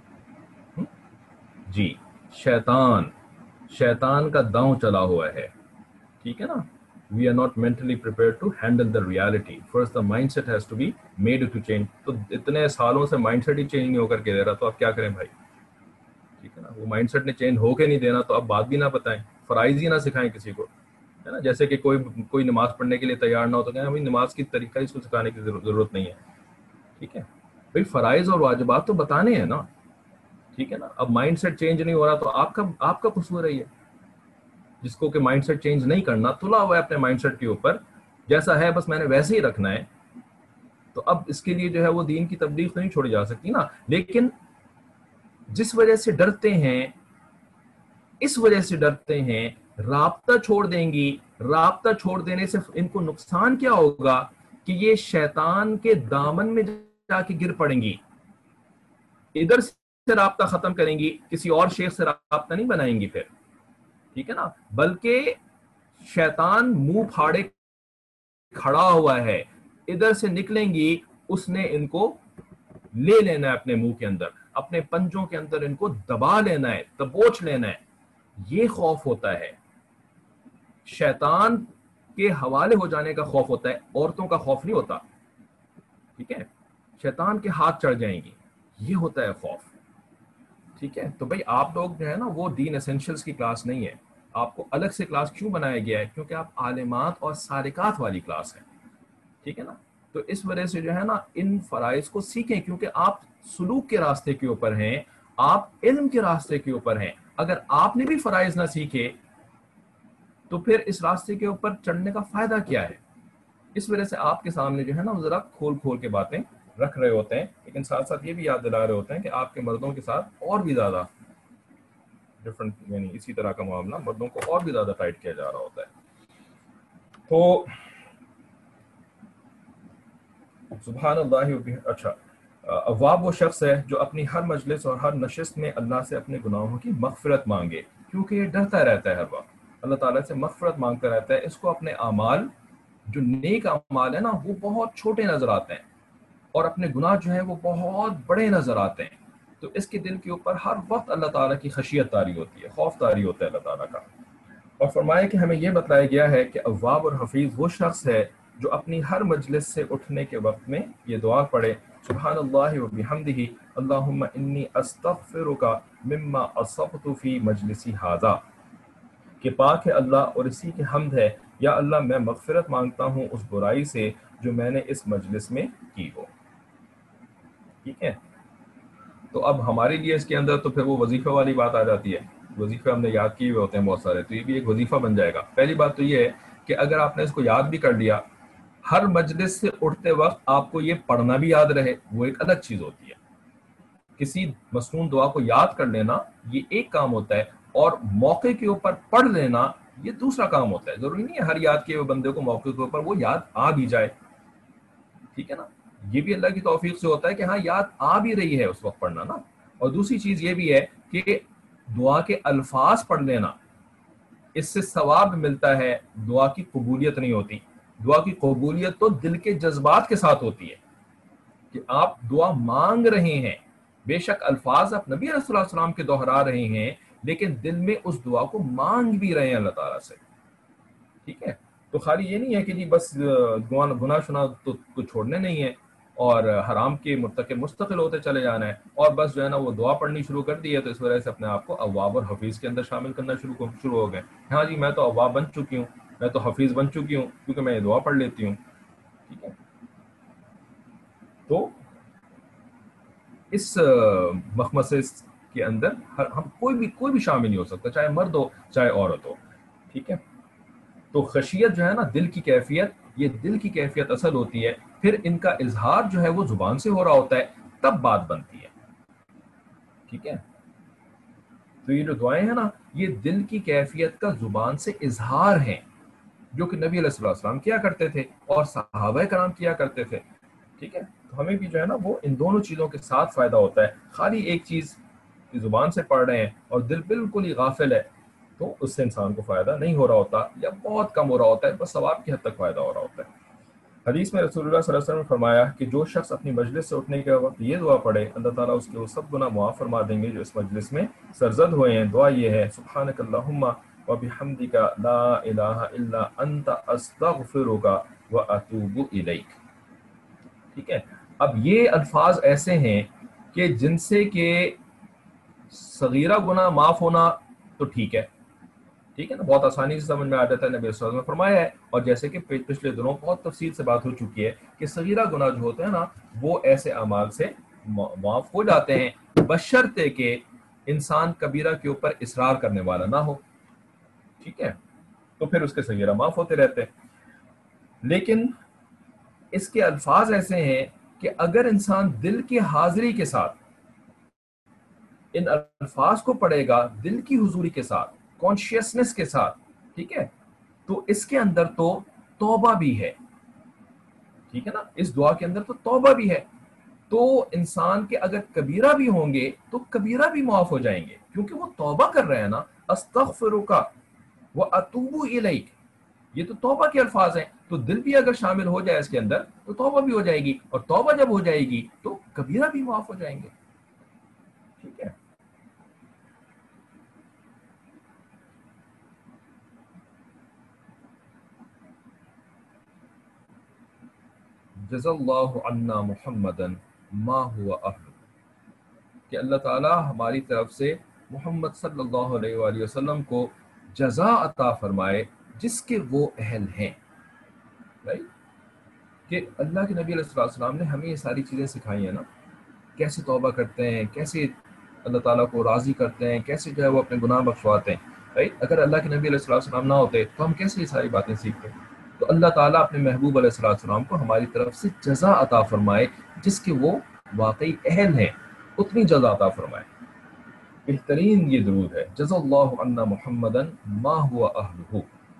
جی شیطان شیطان کا داؤں چلا ہوا ہے، ٹھیک ہے نا. We are not mentally prepared to handle the reality. First the mindset has to be made to change. تو اتنے سالوں سے مائنڈ سیٹ ہی چینج نہیں ہو کر کے دے رہا تو آپ کیا کریں بھائی؟ ٹھیک ہے نا. وہ مائنڈ سیٹ نے چینج ہو کے نہیں دینا تو آپ بات بھی نہ بتائیں، فرائض ہی نہ سکھائیں کسی کو، ہے نا. جیسے کہ کوئی کوئی نماز پڑھنے کے لیے تیار نہ ہو تو کہیں بھائی نماز کی طریقہ اس کو سکھانے کی ضرورت نہیں ہے. ٹھیک ہے بھائی، فرائض اور واجبات تو بتانے ہیں نا. ٹھیک ہے نا. اب مائنڈ سیٹ چینج نہیں ہو رہا تو آپ کا آپ کا قصور ہے. یہ جس کو کہ مائنڈ سیٹ چینج نہیں کرنا، تلا ہوا ہے اپنے مائنڈ سیٹ کے اوپر، جیسا ہے بس میں نے ویسے ہی رکھنا ہے. تو اب اس کے لیے جو ہے وہ دین کی تبلیغ نہیں چھوڑی جا سکتی نا. لیکن جس وجہ سے ڈرتے ہیں، اس وجہ سے ڈرتے ہیں، رابطہ چھوڑ دیں گی. رابطہ چھوڑ دینے سے ان کو نقصان کیا ہوگا کہ یہ شیطان کے دامن میں جا کے گر پڑیں گی. ادھر سے رابطہ ختم کریں گی، کسی اور شیخ سے رابطہ نہیں بنائیں گی پھر، ٹھیک ہے نا. بلکہ شیطان منہ پھاڑے کھڑا ہوا ہے، ادھر سے نکلیں گی، اس نے ان کو لے لینا ہے اپنے منہ کے اندر، اپنے پنجوں کے اندر ان کو دبا لینا ہے، دبوچ لینا ہے. یہ خوف ہوتا ہے، شیطان کے حوالے ہو جانے کا خوف ہوتا ہے، عورتوں کا خوف نہیں ہوتا. ٹھیک ہے، شیطان کے ہاتھ چڑھ جائیں گی، یہ ہوتا ہے خوف. ٹھیک ہے. تو بھائی آپ لوگ جو ہے نا وہ دین ایسنشلز کی کلاس نہیں ہے. آپ کو الگ سے کلاس کیوں بنایا گیا ہے؟ کیونکہ آپ عالمات اور سالکات والی کلاس ہے. ٹھیک ہے نا. تو اس وجہ سے جو ہے نا ان فرائض کو سیکھیں، کیونکہ آپ سلوک کے راستے کے اوپر ہیں، آپ علم کے راستے کے اوپر ہیں. اگر آپ نے بھی فرائض نہ سیکھے تو پھر اس راستے کے اوپر چڑھنے کا فائدہ کیا ہے؟ اس وجہ سے آپ کے سامنے جو ہے نا ذرا کھول کھول کے باتیں رکھ رہے ہوتے ہیں، لیکن ساتھ ساتھ یہ بھی یاد دلا رہے ہوتے ہیں کہ آپ کے مردوں کے ساتھ اور بھی زیادہ ڈفرنٹ، یعنی اسی طرح کا معاملہ مردوں کو اور بھی زیادہ ٹائٹ کیا جا رہا ہوتا ہے. تو سبحان اللہ. اچھا، اواب وہ شخص ہے جو اپنی ہر مجلس اور ہر نشست میں اللہ سے اپنے گناہوں کی مغفرت مانگے، کیونکہ یہ ڈرتا رہتا ہے ہر وقت، اللہ تعالیٰ سے مغفرت مانگتا رہتا ہے. اس کو اپنے اعمال جو نیک اعمال ہے نا وہ بہت چھوٹے نظر آتے ہیں، اور اپنے گناہ جو ہیں وہ بہت بڑے نظر آتے ہیں. تو اس کے دل کے اوپر ہر وقت اللہ تعالیٰ کی خشیت طاری ہوتی ہے، خوف طاری ہوتا ہے اللہ تعالیٰ کا. اور فرمایا کہ ہمیں یہ بتلایا گیا ہے کہ اواب اور حفیظ وہ شخص ہے جو اپنی ہر مجلس سے اٹھنے کے وقت میں یہ دعا پڑھے، سبحان اللہ و بحمدہ اللہم انی استغفرک مما اصبت فی مجلسی ھذا، کہ پاک ہے اللہ اور اسی کی حمد ہے، یا اللہ میں مغفرت مانگتا ہوں اس برائی سے جو میں نے اس مجلس میں کی ہو. ٹھیک ہے. تو اب ہمارے لیے اس کے اندر تو پھر وہ وظیفہ والی بات آ جاتی ہے. وظیفے ہم نے یاد کیے ہوئے ہوتے ہیں بہت سارے، تو یہ بھی ایک وظیفہ بن جائے گا. پہلی بات تو یہ ہے کہ اگر آپ نے اس کو یاد بھی کر لیا، ہر مجلس سے اٹھتے وقت آپ کو یہ پڑھنا بھی یاد رہے، وہ ایک الگ چیز ہوتی ہے. کسی مسنون دعا کو یاد کر لینا یہ ایک کام ہوتا ہے، اور موقع کے اوپر پڑھ لینا یہ دوسرا کام ہوتا ہے. ضروری نہیں ہے ہر یاد کیے ہوئے بندے کو موقع کے اوپر وہ یاد آ بھی جائے. ٹھیک ہے نا. یہ بھی اللہ کی توفیق سے ہوتا ہے کہ ہاں یاد آ بھی رہی ہے اس وقت پڑھنا نا. اور دوسری چیز یہ بھی ہے کہ دعا کے الفاظ پڑھ لینا، اس سے ثواب ملتا ہے، دعا کی قبولیت نہیں ہوتی. دعا کی قبولیت تو دل کے جذبات کے ساتھ ہوتی ہے کہ آپ دعا مانگ رہے ہیں، بے شک الفاظ آپ نبی علیہ الصلوۃ والسلام کے دہرا رہے ہیں، لیکن دل میں اس دعا کو مانگ بھی رہے ہیں اللہ تعالیٰ سے. ٹھیک ہے. تو خالی یہ نہیں ہے کہ جی بس گناہ شنا تو, تو چھوڑنے نہیں ہے اور حرام کے مرتکب مستقل ہوتے چلے جانا ہے، اور بس جو ہے نا وہ دعا پڑھنی شروع کر دی ہے تو اس وجہ سے اپنے آپ کو اواب اور حفیظ کے اندر شامل کرنا شروع شروع ہو گئے. ہاں جی میں تو اواب بن چکی ہوں، میں تو حفیظ بن چکی ہوں کیونکہ میں یہ دعا پڑھ لیتی ہوں. ٹھیک ہے، تو اس مخمصے کے اندر ہم کوئی بھی کوئی بھی شامل نہیں ہو سکتا، چاہے مرد ہو چاہے عورت ہو. ٹھیک ہے، تو خشیت جو ہے نا دل کی کیفیت، یہ دل کی کیفیت اصل ہوتی ہے. پھر ان کا اظہار جو ہے وہ زبان سے ہو رہا ہوتا ہے، تب بات بنتی ہے. ٹھیک ہے، تو یہ جو دعائیں ہیں نا یہ دل کی کیفیت کا زبان سے اظہار ہیں، جو کہ نبی علیہ الصلوۃ والسلام کیا کرتے تھے اور صحابہ کرام کیا کرتے تھے. ٹھیک ہے، تو ہمیں بھی جو ہے نا وہ ان دونوں چیزوں کے ساتھ فائدہ ہوتا ہے. خالی ایک چیز کی زبان سے پڑھ رہے ہیں اور دل بالکل ہی غافل ہے تو اس سے انسان کو فائدہ نہیں ہو رہا ہوتا یا بہت کم ہو رہا ہوتا ہے، بس ثواب کی حد تک فائدہ ہو رہا ہوتا ہے. حدیث میں رسول اللہ صلی اللہ علیہ وسلم نے فرمایا کہ جو شخص اپنی مجلس سے اٹھنے کے وقت یہ دعا پڑھے اللہ تعالیٰ اس کے وہ سب گناہ معاف فرما دیں گے جو اس مجلس میں سرزد ہوئے ہیں. دعا یہ ہے سبحانک اللہم وبحمدک لا الہ الا انت استغفرک واتوب الیک. ٹھیک ہے، اب یہ الفاظ ایسے ہیں کہ جن سے کہ صغیرہ گناہ معاف ہونا تو ٹھیک ہے ٹھیک ہے نا، بہت آسانی سے سمجھ میں آ جاتا ہے، نبی صلی اللہ علیہ وسلم نے فرمایا ہے. اور جیسے کہ پچھلے دنوں بہت تفصیل سے بات ہو چکی ہے کہ صغیرہ گناہ جو ہوتے ہیں نا وہ ایسے اعمال سے معاف ہو جاتے ہیں بشرطے کہ انسان کبیرہ کے اوپر اصرار کرنے والا نہ ہو. ٹھیک ہے، تو پھر اس کے صغیرہ معاف ہوتے رہتے ہیں. لیکن اس کے الفاظ ایسے ہیں کہ اگر انسان دل کی حاضری کے ساتھ ان الفاظ کو پڑھے گا، دل کی حضوری کے ساتھ، کانشیسنس کے ساتھ، ٹھیک ہے، تو اس کے اندر تو توبہ بھی ہے. ٹھیک ہے نا، اس دعا کے اندر تو توبہ بھی ہے. تو انسان کے اگر کبیرہ بھی ہوں گے تو کبیرہ بھی معاف ہو جائیں گے کیونکہ وہ توبہ کر رہے ہیں نا. استغفرک واتوب الیک، یہ تو توبہ کے الفاظ ہیں. تو دل بھی اگر شامل ہو جائے اس کے اندر تو توبہ بھی ہو جائے گی، اور توبہ جب ہو جائے گی تو کبیرہ بھی معاف ہو جائیں گے. ٹھیک ہے، جزا اللہ عنا محمدا ما هو اہل، کہ اللہ تعالی ہماری طرف سے محمد صلی اللہ علیہ وآلہ وسلم کو جزا عطا فرمائے جس کے وہ اہل ہیں. right؟ کہ اللہ کے نبی علیہ الصلوۃ والسلام نے ہمیں یہ ساری چیزیں سکھائی ہیں نا، کیسے توبہ کرتے ہیں، کیسے اللہ تعالیٰ کو راضی کرتے ہیں، کیسے جو ہے وہ اپنے گناہ بخشواتے ہیں. right؟ اگر اللہ کے نبی علیہ الصلوۃ والسلام نہ ہوتے تو ہم کیسے یہ ساری باتیں سیکھتے؟ تو اللہ تعالیٰ اپنے محبوب علیہ الصلوۃ والسلام کو ہماری طرف سے جزا عطا فرمائے جس کے وہ واقعی اہل ہیں، اتنی جزا عطا فرمائے. بہترین یہ درود ہے، جزا اللہ عنا محمدا ما هو اہلہ.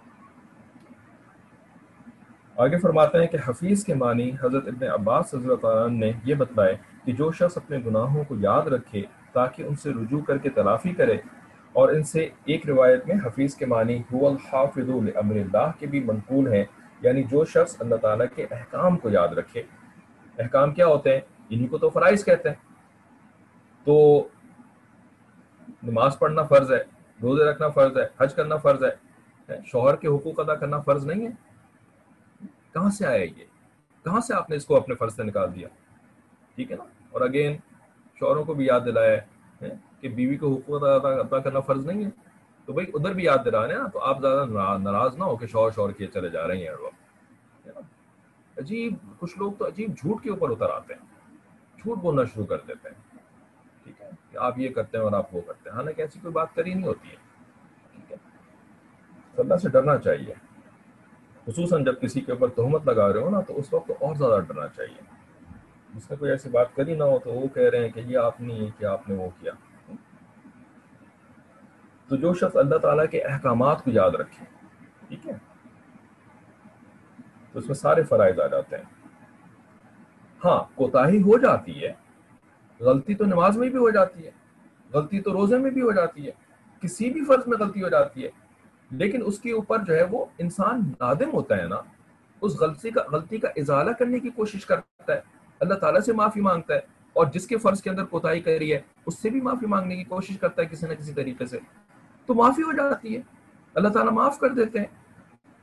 آگے فرماتے ہیں کہ حفیظ کے معنی حضرت ابن عباس رضی اللہ تعالیٰ عنہ نے یہ بتلائے کہ جو شخص اپنے گناہوں کو یاد رکھے تاکہ ان سے رجوع کر کے تلافی کرے. اور ان سے ایک روایت میں حفیظ کے معنی هو الحافظ لامر اللہ کے بھی منقول ہیں، یعنی جو شخص اللہ تعالیٰ کے احکام کو یاد رکھے. احکام کیا ہوتے ہیں؟ انہی کو تو فرائض کہتے ہیں. تو نماز پڑھنا فرض ہے، روزے رکھنا فرض ہے، حج کرنا فرض ہے، شوہر کے حقوق ادا کرنا فرض نہیں ہے. کہاں سے آیا یہ؟ کہاں سے آپ نے اس کو اپنے فرض سے نکال دیا؟ ٹھیک ہے نا. اور اگین شوہروں کو بھی یاد دلایا ہے کہ بیوی کو حقوق ادا ادا کرنا فرض نہیں ہے. تو بھائی ادھر بھی یاد دلانے نا، تو آپ زیادہ ناراض نہ ہو کہ شوہر شوہر کیے چلے جا رہے ہیں ہر وقت. عجیب کچھ لوگ تو عجیب جھوٹ کے اوپر اتر آتے ہیں، جھوٹ بولنا شروع کر دیتے ہیں. ٹھیک ہے، کہ آپ یہ کرتے ہیں اور آپ وہ کرتے ہیں، حالانکہ ایسی کوئی بات کری نہیں ہوتی ہے. ٹھیک ہے، اللہ سے ڈرنا چاہیے، خصوصاً جب کسی کے اوپر تہمت لگا رہے ہو نا تو اس وقت اور زیادہ ڈرنا چاہیے. جس نے کوئی ایسی بات کری نہ ہو تو وہ کہہ رہے ہیں کہ یہ آپ نے یہ کیا، آپ نے وہ کیا. تو جو شخص اللہ تعالیٰ کے احکامات کو یاد رکھے، ٹھیک ہے، تو اس میں سارے فرائض آ جاتے ہیں. ہاں کوتاہی ہو جاتی ہے، غلطی تو نماز میں بھی ہو جاتی ہے، غلطی تو روزے میں بھی ہو جاتی ہے، کسی بھی فرض میں غلطی ہو جاتی ہے، لیکن اس کے اوپر جو ہے وہ انسان نادم ہوتا ہے نا، اس غلطی کا غلطی کا ازالہ کرنے کی کوشش کرتا ہے، اللہ تعالیٰ سے معافی مانگتا ہے، اور جس کے فرض کے اندر کوتاہی کری ہے اس سے بھی معافی مانگنے کی کوشش کرتا ہے کسی نہ کسی طریقے سے، تو معافی ہو جاتی ہے، اللہ تعالیٰ معاف کر دیتے ہیں.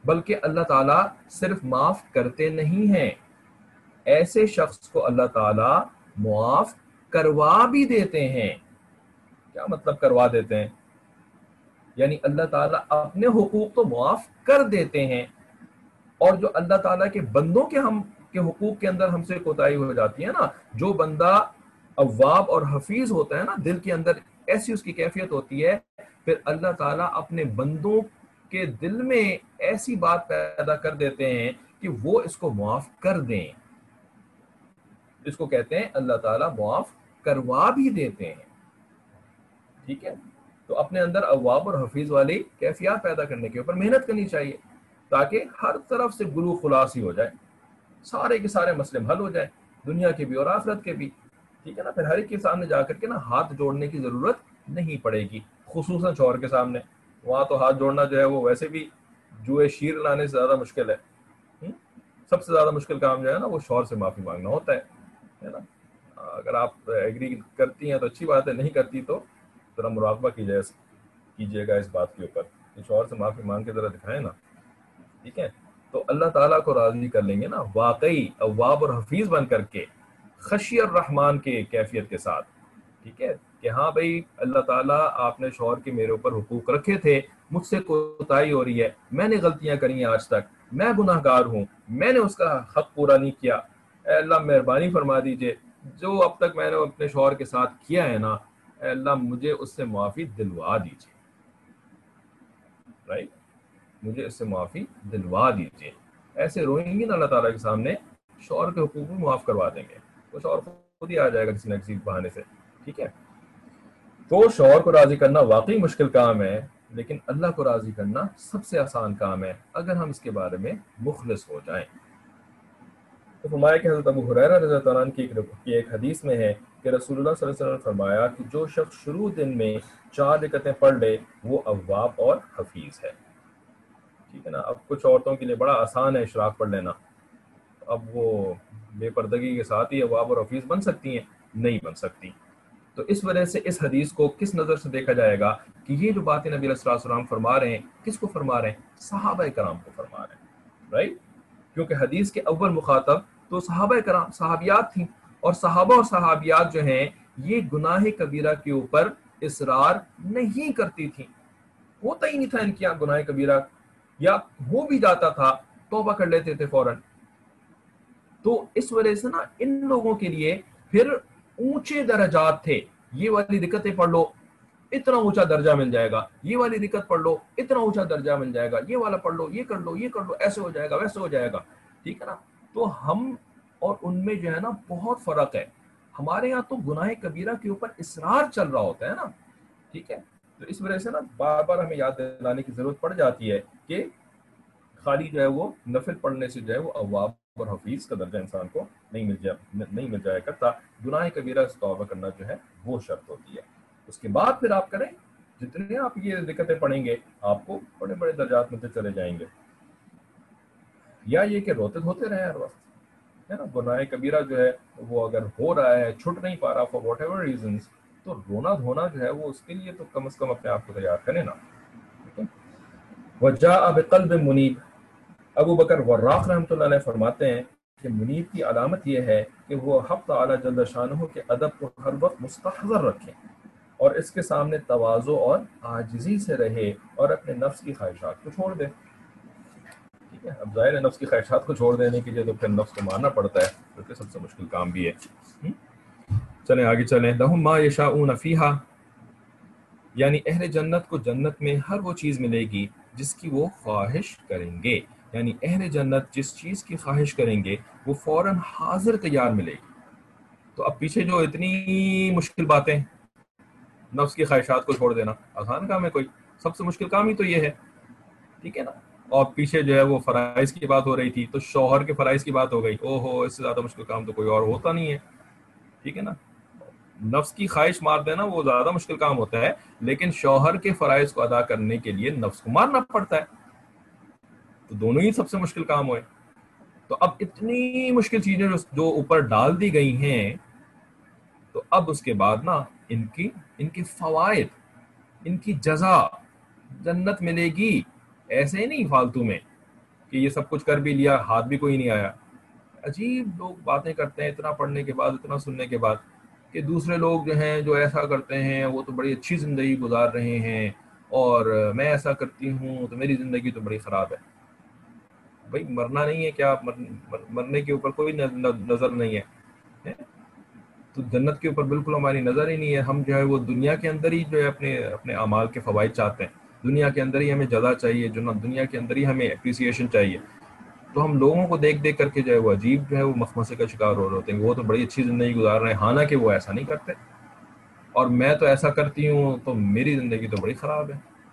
بلکہ اللہ تعالیٰ صرف معاف کرتے نہیں ہیں، ایسے شخص کو اللہ تعالیٰ معاف کروا بھی دیتے ہیں۔ کیا مطلب کروا دیتے ہیں؟ یعنی اللہ تعالیٰ اپنے حقوق تو معاف کر دیتے ہیں، اور جو اللہ تعالیٰ کے بندوں کے ہم کے حقوق کے اندر ہم سے کوتاہی ہو جاتی ہے نا، جو بندہ اواب اور حفیظ ہوتا ہے نا، دل کے اندر ایسی اس کی کیفیت ہوتی ہے، پھر اللہ تعالیٰ اپنے بندوں کے دل میں ایسی بات پیدا کر دیتے ہیں کہ وہ اس کو معاف کر دیں۔ اس کو کہتے ہیں اللہ تعالیٰ معاف کروا بھی دیتے ہیں۔ ٹھیک ہے، تو اپنے اندر اواب اور حفیظ والی کیفیات پیدا کرنے کے اوپر محنت کرنی چاہیے، تاکہ ہر طرف سے گلو خلاصی ہو جائے، سارے کے سارے مسئلے حل ہو جائیں، دنیا کے بھی اور آخرت کے بھی۔ ٹھیک ہے نا، پھر ہر ایک کے سامنے جا کر کے نا ہاتھ جوڑنے کی ضرورت نہیں پڑے گی، خصوصاً شوہر کے سامنے۔ وہاں تو ہاتھ جوڑنا جو ہے وہ ویسے بھی جوئے شیر لانے سے زیادہ مشکل ہے۔ سب سے زیادہ مشکل کام جو ہے نا وہ شوہر سے معافی مانگنا ہوتا ہے نا۔ اگر آپ ایگری کرتی ہیں تو اچھی بات ہے، نہیں کرتی تو ذرا مراقبہ کیجیے کیجیے گا اس بات کے اوپر کہ شوہر سے معافی مانگ کے ذرا دکھائیں نا۔ ٹھیک ہے، تو اللہ تعالیٰ کو راضی کر لیں گے نا واقعی اواب اور حفیظ بن کر کے، خشی الرحمان کے کیفیت کے ساتھ۔ ٹھیک ہے، کہ ہاں بھائی اللہ تعالیٰ آپ نے شوہر کے میرے اوپر حقوق رکھے تھے، مجھ سے کوتاہی ہو رہی ہے، میں نے غلطیاں کری ہیں آج تک، میں گناہ گار ہوں، میں نے اس کا حق پورا نہیں کیا، اے اللہ مہربانی فرما دیجئے، جو اب تک میں نے اپنے شوہر کے ساتھ کیا ہے نا، اے اللہ مجھے اس سے معافی دلوا دیجئے۔ رائٹ، مجھے اس سے معافی دلوا دیجئے۔ ایسے روئیں گی نا اللہ تعالیٰ کے سامنے، شوہر کے حقوق بھی معاف کروا دیں گے، وہ شوہر خود ہی آ جائے گا کسی نہ کسی بہانے سے۔ ٹھیک ہے، تو شوہر کو راضی کرنا واقعی مشکل کام ہے، لیکن اللہ کو راضی کرنا سب سے آسان کام ہے اگر ہم اس کے بارے میں مخلص ہو جائیں۔ تو فرمایا کہ حضرت ابو ہریرہ رضی اللہ عنہ کی ایک حدیث میں ہے کہ رسول اللہ صلی اللہ علیہ وسلم نے فرمایا کہ جو شخص شروع دن میں چار رکعتیں پڑھ لے وہ اواب اور حفیظ ہے۔ ٹھیک ہے نا، اب کچھ عورتوں کے لیے بڑا آسان ہے اشراق پڑھ لینا، اب وہ بے پردگی کے ساتھ ہی اواب اور حفیظ بن سکتی ہیں؟ نہیں بن سکتی۔ تو اس وجہ سے اس حدیث کو کس نظر سے دیکھا جائے گا کہ یہ جو باتیں نبی علیہ الصلوۃ والسلام فرما رہے ہیں کس کو فرما رہے ہیں؟ صحابہ کرام کو فرما رہے ہیں، رائٹ؟ کیونکہ حدیث کے اول مخاطب تو صحابہ کرام صحابیات تھیں، اور صحابہ اور صحابیات جو ہیں یہ گناہ کبیرہ کے اوپر اصرار نہیں کرتی تھیں، ہوتا ہی نہیں تھا ان کی گناہ کبیرہ، یا ہو بھی جاتا تھا توبہ کر لیتے تھے فوراً۔ تو اس وجہ سے نا ان لوگوں کے لیے پھر اونچے درجات تھے، یہ والی رکعتیں پڑھ لو اتنا اونچا درجہ مل جائے گا، یہ والی رکعت پڑھ لو اتنا اونچا درجہ مل جائے گا، یہ والا پڑھ لو، یہ کر لو، یہ کر لو، ایسے ہو جائے گا، ویسے ہو جائے گا۔ ٹھیک ہے نا، تو ہم اور ان میں جو ہے نا بہت فرق ہے۔ ہمارے یہاں تو گناہ کبیرہ کے اوپر اصرار چل رہا ہوتا ہے نا۔ ٹھیک ہے، تو اس وجہ سے نا بار بار ہمیں یاد دلانے کی ضرورت پڑ جاتی ہے کہ خالی جو ہے وہ نفل پڑھنے سے جو ہے وہ اواب اور حفیظ کا درجہ انسان کو نہیں مل جائے نہیں مل جائے کرتا، گناہ کبیرہ سے توبہ کرنا جو ہے وہ شرط ہوتی ہے۔ اس کے بعد پھر آپ کریں، جتنے آپ یہ دقتیں پڑھیں گے آپ کو بڑے بڑے درجات ملتے چلے جائیں گے۔ یا یہ کہ روتے دھوتے رہیں ہر وقت، ہے نا، گناہ کبیرہ جو ہے وہ اگر ہو رہا ہے، چھٹ نہیں پا رہا فار واٹ ایور ریزنس، تو رونا دھونا جو ہے وہ اس کے لیے تو کم از کم اپنے آپ کو تیار کریں نا۔ وجاء بقلب منیب، ابو بکر وراق رحمۃ اللہ علیہ فرماتے ہیں کہ منیب کی علامت یہ ہے کہ وہ حق تعالی جل شانہ کے ادب کو ہر وقت مستحضر رکھیں، اور اس کے سامنے تواضع اور عاجزی سے رہے، اور اپنے نفس کی خواہشات کو چھوڑ دے۔ ٹھیک ہے، اب ظاہر ہے نفس کی خواہشات کو چھوڑ دینے کے لیے تو پھر نفس کو مارنا پڑتا ہے، جو کہ سب سے مشکل کام بھی ہے۔ چلیں آگے چلیں۔ لہم ما یشاؤون فیہا، یعنی اہل جنت کو جنت میں ہر وہ چیز ملے گی جس کی وہ خواہش کریں گے، یعنی اہل جنت جس چیز کی خواہش کریں گے وہ فوراً حاضر تیار ملے گی۔ تو اب پیچھے جو اتنی مشکل باتیں، نفس کی خواہشات کو چھوڑ دینا آسان کام ہے کوئی؟ سب سے مشکل کام ہی تو یہ ہے۔ ٹھیک ہے نا، اور پیچھے جو ہے وہ فرائض کی بات ہو رہی تھی تو شوہر کے فرائض کی بات ہو گئی، او ہو اس سے زیادہ مشکل کام تو کوئی اور ہوتا نہیں ہے۔ ٹھیک ہے نا، نفس کی خواہش مار دینا وہ زیادہ مشکل کام ہوتا ہے، لیکن شوہر کے فرائض کو ادا کرنے کے لیے نفس کو مارنا پڑتا ہے، تو دونوں ہی سب سے مشکل کام ہوئے۔ تو اب اتنی مشکل چیزیں جو اوپر ڈال دی گئی ہیں، تو اب اس کے بعد نا ان کی ان کے فوائد، ان کی جزا جنت ملے گی، ایسے نہیں فالتو میں۔ کہ یہ سب کچھ کر بھی لیا, ہاتھ بھی کوئی نہیں آیا. عجیب لوگ باتیں کرتے ہیں اتنا پڑھنے کے بعد, اتنا سننے کے بعد, کہ دوسرے لوگ جو ہیں جو ایسا کرتے ہیں وہ تو بڑی اچھی زندگی گزار رہے ہیں, اور میں ایسا کرتی ہوں تو میری زندگی تو بڑی خراب ہے. بھائی مرنا نہیں ہے کیا؟ مرنے کے اوپر کوئی نظر نہیں ہے, تو جنت کے اوپر بالکل ہماری نظر ہی نہیں ہے. ہم جو ہے وہ دنیا کے اندر ہی جو ہے اپنے اپنے اعمال کے فوائد چاہتے ہیں, دنیا کے اندر ہی ہمیں جزا چاہیے, جو دنیا کے اندر ہی ہمیں اپریسیشن چاہیے. تو ہم لوگوں کو دیکھ دیکھ کر کے جو ہے وہ عجیب جو ہے وہ مخمصے کا شکار ہو رہے ہوتے ہیں, وہ تو بڑی اچھی زندگی گزار رہے ہیں, حالانکہ وہ ایسا نہیں کرتے, اور میں تو ایسا کرتی ہوں تو میری زندگی تو بڑی خراب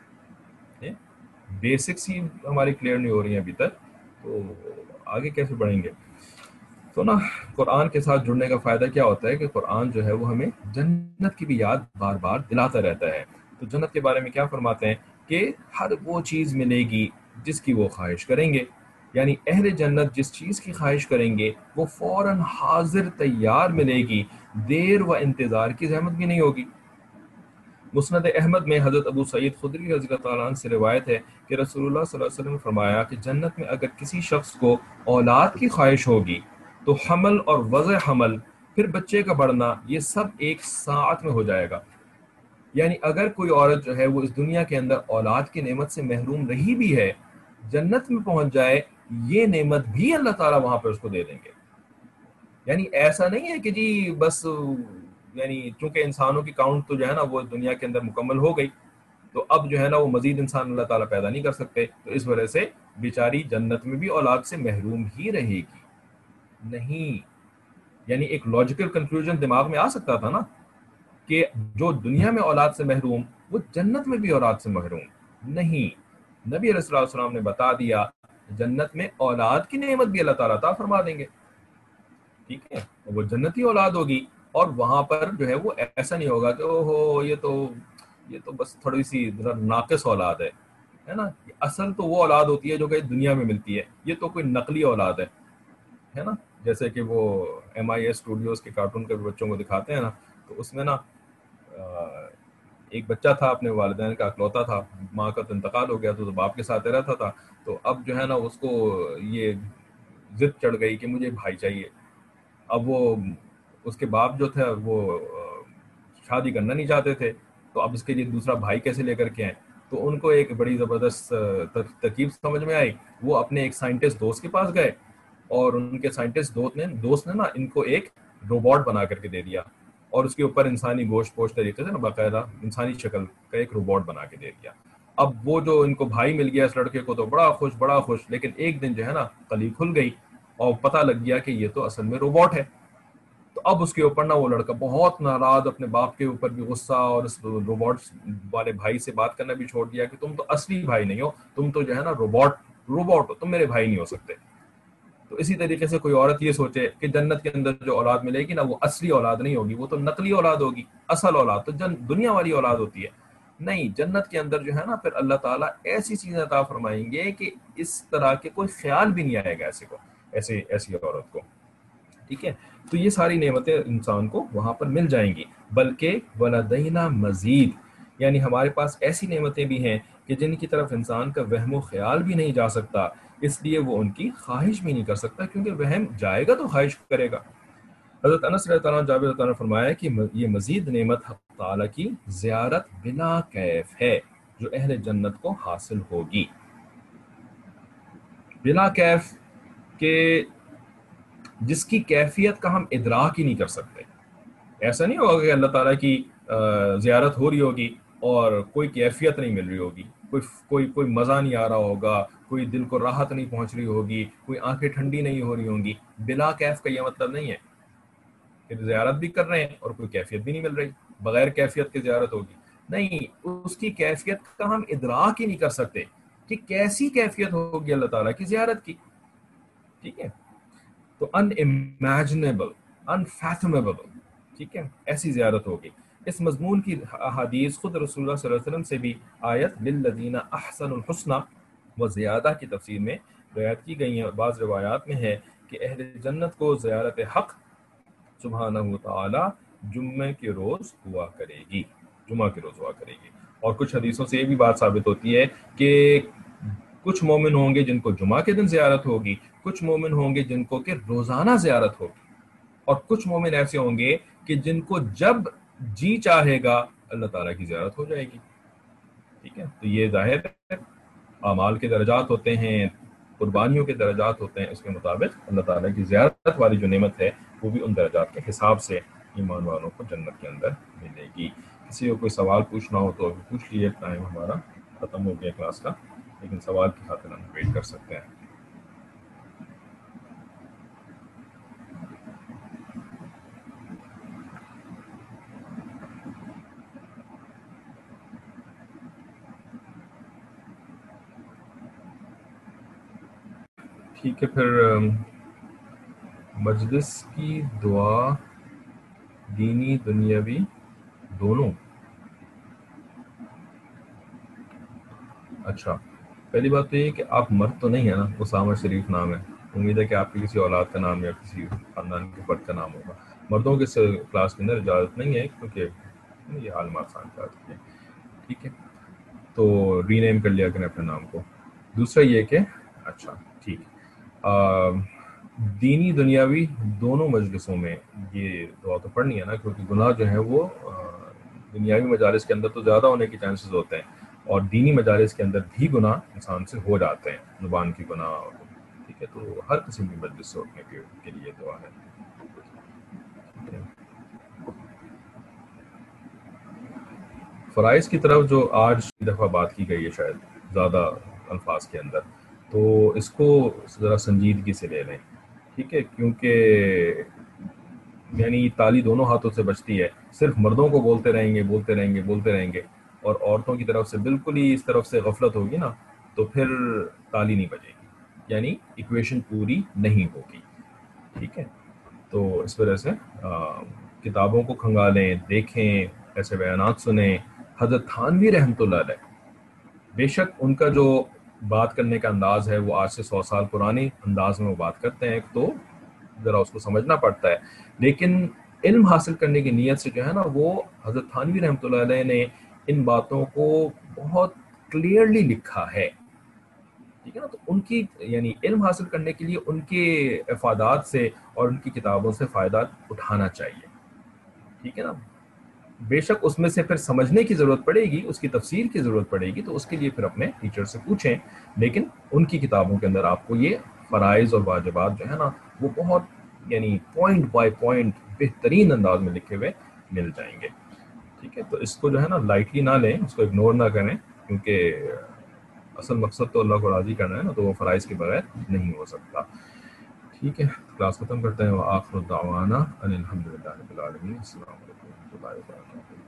ہے. بیسکس ہی ہماری کلیئر نہیں ہو رہی ہیں ابھی تک, تو آگے کیسے بڑھیں گے؟ تو نا قرآن کے ساتھ جڑنے کا فائدہ کیا ہوتا ہے کہ قرآن جو ہے وہ ہمیں جنت کی بھی یاد بار بار دلاتا رہتا ہے. تو جنت کے بارے میں کیا فرماتے ہیں کہ ہر وہ چیز ملے گی جس کی وہ خواہش کریں گے, یعنی اہل جنت جس چیز کی خواہش کریں گے وہ فوراً حاضر تیار ملے گی, دیر و انتظار کی زحمت بھی نہیں ہوگی. مسند احمد میں حضرت ابو سعید خدری رضی اللہ تعالیٰ عنہ سے روایت ہے کہ رسول اللہ صلی اللہ علیہ وسلم نے فرمایا کہ جنت میں اگر کسی شخص کو اولاد کی خواہش ہوگی تو حمل اور وضع حمل پھر بچے کا بڑھنا یہ سب ایک ساعت میں ہو جائے گا. یعنی اگر کوئی عورت جو ہے وہ اس دنیا کے اندر اولاد کی نعمت سے محروم رہی بھی ہے, جنت میں پہنچ جائے یہ نعمت بھی اللہ تعالیٰ وہاں پہ اس کو دے دیں گے. یعنی ایسا نہیں ہے کہ جی بس, یعنی چونکہ انسانوں کی کاؤنٹ تو جو ہے نا وہ دنیا کے اندر مکمل ہو گئی, تو اب جو ہے نا وہ مزید انسان اللہ تعالیٰ پیدا نہیں کر سکتے, تو اس وجہ سے بیچاری جنت میں بھی اولاد سے محروم ہی رہے گی. نہیں, یعنی ایک لاجیکل کنکلوژن دماغ میں آ سکتا تھا نا کہ جو دنیا میں اولاد سے محروم وہ جنت میں بھی اولاد سے محروم نہیں. نبی علیہ الصلوۃ والسلام نے بتا دیا جنت میں اولاد کی نعمت بھی اللہ تعالیٰ عطا فرما دیں گے, ٹھیک ہے, وہ جنتی اولاد ہوگی, اور وہاں پر جو ہے وہ ایسا نہیں ہوگا کہ او ہو یہ تو یہ تو بس تھوڑی سی ناقص اولاد ہے, ہے نا. اصل تو وہ اولاد ہوتی ہے جو کہ دنیا میں ملتی ہے, یہ تو کوئی نقلی اولاد ہے, ہے نا. جیسے کہ وہ ایم آئی اے اسٹوڈیوز کے کارٹون کے بچوں کو دکھاتے ہیں نا, تو اس میں نا ایک بچہ تھا اپنے والدین کا اکلوتا تھا, ماں کا تو انتقال ہو گیا تو باپ کے ساتھ رہتا تھا, تو اب جو ہے نا اس کو یہ ضد چڑھ گئی کہ مجھے بھائی چاہیے. اب وہ اس کے باپ جو تھے وہ شادی کرنا نہیں چاہتے تھے, تو اب اس کے لیے دوسرا بھائی کیسے لے کر کے آئیں, تو ان کو ایک بڑی زبردست ترکیب سمجھ میں آئی. وہ اپنے ایک سائنٹسٹ دوست کے پاس گئے, اور ان کے سائنٹسٹ دوست نے دوست نے نا ان کو ایک روبوٹ بنا کر کے دے دیا, اور اس کے اوپر انسانی گوشت پوش طریقے سے نا باقاعدہ انسانی شکل کا ایک روبوٹ بنا کے دے دیا. اب وہ جو ان کو بھائی مل گیا اس لڑکے کو تو بڑا خوش بڑا خوش, لیکن ایک دن جو ہے نا کلی کھل گئی اور پتہ لگ گیا کہ یہ تو اصل میں روبوٹ ہے. تو اب اس کے اوپر نا وہ لڑکا بہت ناراض, اپنے باپ کے اوپر بھی غصہ, اور اس روبوٹ والے بھائی سے بات کرنا بھی چھوڑ دیا کہ تم تو اصلی بھائی نہیں ہو, تم تو جو ہے نا روبوٹ روبوٹ ہو, تم میرے بھائی نہیں ہو سکتے. تو اسی طریقے سے کوئی عورت یہ سوچے کہ جنت کے اندر جو اولاد ملے گی نا وہ اصلی اولاد نہیں ہوگی, وہ تو نقلی اولاد ہوگی, اصل اولاد تو جن دنیا والی اولاد ہوتی ہے. نہیں, جنت کے اندر جو ہے نا پھر اللہ تعالیٰ ایسی چیزیں عطا فرمائیں گے کہ اس طرح کے کوئی خیال بھی نہیں آئے گا ایسے کو ایسے ایسی عورت کو, ٹھیک ہے. تو یہ ساری نعمتیں انسان کو وہاں پر مل جائیں گی. بلکہ وَلَدَيْنَا مزید, یعنی ہمارے پاس ایسی نعمتیں بھی ہیں کہ جن کی طرف انسان کا وہم و خیال بھی نہیں جا سکتا, اس لیے وہ ان کی خواہش بھی نہیں کر سکتا, کیونکہ وہم جائے گا تو خواہش کرے گا. حضرت انس رضی اللہ عنہ جابر رضی اللہ عنہ نے فرمایا کہ یہ مزید نعمت حق تعالیٰ کی زیارت بلا کیف ہے جو اہل جنت کو حاصل ہوگی. بلا کیف کہ جس کی کیفیت کا ہم ادراک ہی نہیں کر سکتے. ایسا نہیں ہوگا کہ اللہ تعالیٰ کی زیارت ہو رہی ہوگی اور کوئی کیفیت نہیں مل رہی ہوگی, کوئی کوئی کوئی مزہ نہیں آ رہا ہوگا, کوئی دل کو راحت نہیں پہنچ رہی ہوگی, کوئی آنکھیں ٹھنڈی نہیں ہو رہی ہوں گی. بلا کیف کا یہ مطلب نہیں ہے کہ زیارت بھی کر رہے ہیں اور کوئی کیفیت بھی نہیں مل رہی, بغیر کیفیت کی زیارت ہوگی. نہیں, اس کی کیفیت کا ہم ادراک ہی نہیں کر سکتے کہ کیسی کیفیت ہوگی اللہ تعالیٰ کی زیارت کی, ٹھیک ہے. تو ان امیجنیبل, انفیتھمیبل, ٹھیک ہے, ایسی زیارت ہوگی. اس مضمون کی احادیث خود رسول اللہ صلی اللہ علیہ وسلم سے بھی آیت للذین احسنوا الحسنی و زیادہ کی تفسیر میں روایت کی گئی ہیں. بعض روایات میں ہے کہ اہل جنت کو زیارت حق سبحانہ تعالی جمعے کے روز ہوا کرے گی, جمعہ کے روز ہوا کرے گی. اور کچھ حدیثوں سے یہ بھی بات ثابت ہوتی ہے کہ کچھ مومن ہوں گے جن کو جمعہ کے دن زیارت ہوگی، کچھ مومن ہوں گے جن کو کہ روزانہ زیارت ہوگی، اور کچھ مومن ایسے ہوں گے کہ جن کو جب جی چاہے گا اللہ تعالیٰ کی زیارت ہو جائے گی. ٹھیک ہے، تو یہ ظاہر ہے اعمال کے درجات ہوتے ہیں، قربانیوں کے درجات ہوتے ہیں، اس کے مطابق اللہ تعالیٰ کی زیارت والی جو نعمت ہے وہ بھی ان درجات کے حساب سے ایمان والوں کو جنت کے اندر ملے گی. کسی کو کوئی سوال پوچھنا ہو تو ابھی پوچھ لیے، ٹائم ہمارا ختم ہو گیا کلاس کا، لیکن سوال کی خاطر ہم ویٹ کر سکتے ہیں. ٹھیک ہے، پھر مجلس کی دعا دینی دنیاوی دونوں. اچھا، پہلی بات تو یہ کہ آپ مرد تو نہیں ہیں نا، اسامہ شریف نام ہے، امید ہے کہ آپ کی کسی اولاد کا نام یا کسی خاندان کے فرد کا نام ہوگا. مردوں کے کلاس کے اندر اجازت نہیں ہے کیونکہ یہ عالمات خان کا ہے. ٹھیک ہے، تو ری نیم کر لیا کریں اپنے نام کو. دوسرا یہ کہ اچھا ٹھیک دینی دنیاوی دونوں مجلسوں میں یہ دعا تو پڑھنی ہے نا، کیونکہ گناہ جو ہیں وہ دنیاوی مجالس کے اندر تو زیادہ ہونے کے چانسز ہوتے ہیں، اور دینی مجالس کے اندر بھی گناہ انسان سے ہو جاتے ہیں، زبان کی گناہ. ٹھیک ہے، تو ہر قسم کی مجلس سے اٹھنے کے, کے لیے دعا ہے. فرائض کی طرف جو آج کی دفعہ بات کی گئی ہے شاید زیادہ الفاظ کے اندر، تو اس کو ذرا سنجیدگی سے لے لیں. ٹھیک ہے، کیونکہ یعنی تالی دونوں ہاتھوں سے بجتی ہے. صرف مردوں کو بولتے رہیں گے بولتے رہیں گے بولتے رہیں گے اور عورتوں کی طرف سے بالکل ہی اس طرف سے غفلت ہوگی نا، تو پھر تالی نہیں بجے گی، یعنی ایکویشن پوری نہیں ہوگی. ٹھیک ہے، تو اس وجہ سے کتابوں کو کھنگالیں، دیکھیں، ایسے بیانات سنیں. حضرت تھانوی رحمۃ اللہ علیہ، بے شک ان کا جو بات کرنے کا انداز ہے وہ آج سے سو سال پرانے انداز میں وہ بات کرتے ہیں، تو ذرا اس کو سمجھنا پڑتا ہے. لیکن علم حاصل کرنے کی نیت سے جو ہے نا، وہ حضرت تھانوی رحمۃ اللہ علیہ نے ان باتوں کو بہت کلیئرلی لکھا ہے. ٹھیک ہے نا، تو ان کی یعنی علم حاصل کرنے کے لیے ان کے افادات سے اور ان کی کتابوں سے فائدہ اٹھانا چاہیے. ٹھیک ہے نا، بے شک اس میں سے پھر سمجھنے کی ضرورت پڑے گی، اس کی تفسیر کی ضرورت پڑے گی، تو اس کے لیے پھر اپنے ٹیچر سے پوچھیں. لیکن ان کی کتابوں کے اندر آپ کو یہ فرائض اور واجبات جو ہے نا وہ بہت یعنی پوائنٹ بائی پوائنٹ بہترین انداز میں لکھے ہوئے مل جائیں گے. ٹھیک ہے، تو اس کو جو ہے نا لائٹلی نہ لیں، اس کو اگنور نہ کریں، کیونکہ اصل مقصد تو اللہ کو راضی کرنا ہے نا، تو وہ فرائض کے بغیر نہیں ہو سکتا. ٹھیک ہے، کلاس ختم کرتے ہیں. وآخر دعوانا ان الحمد للہ رب العالمین. السلام علیکم و رحمۃ اللہ وبرکاتہ.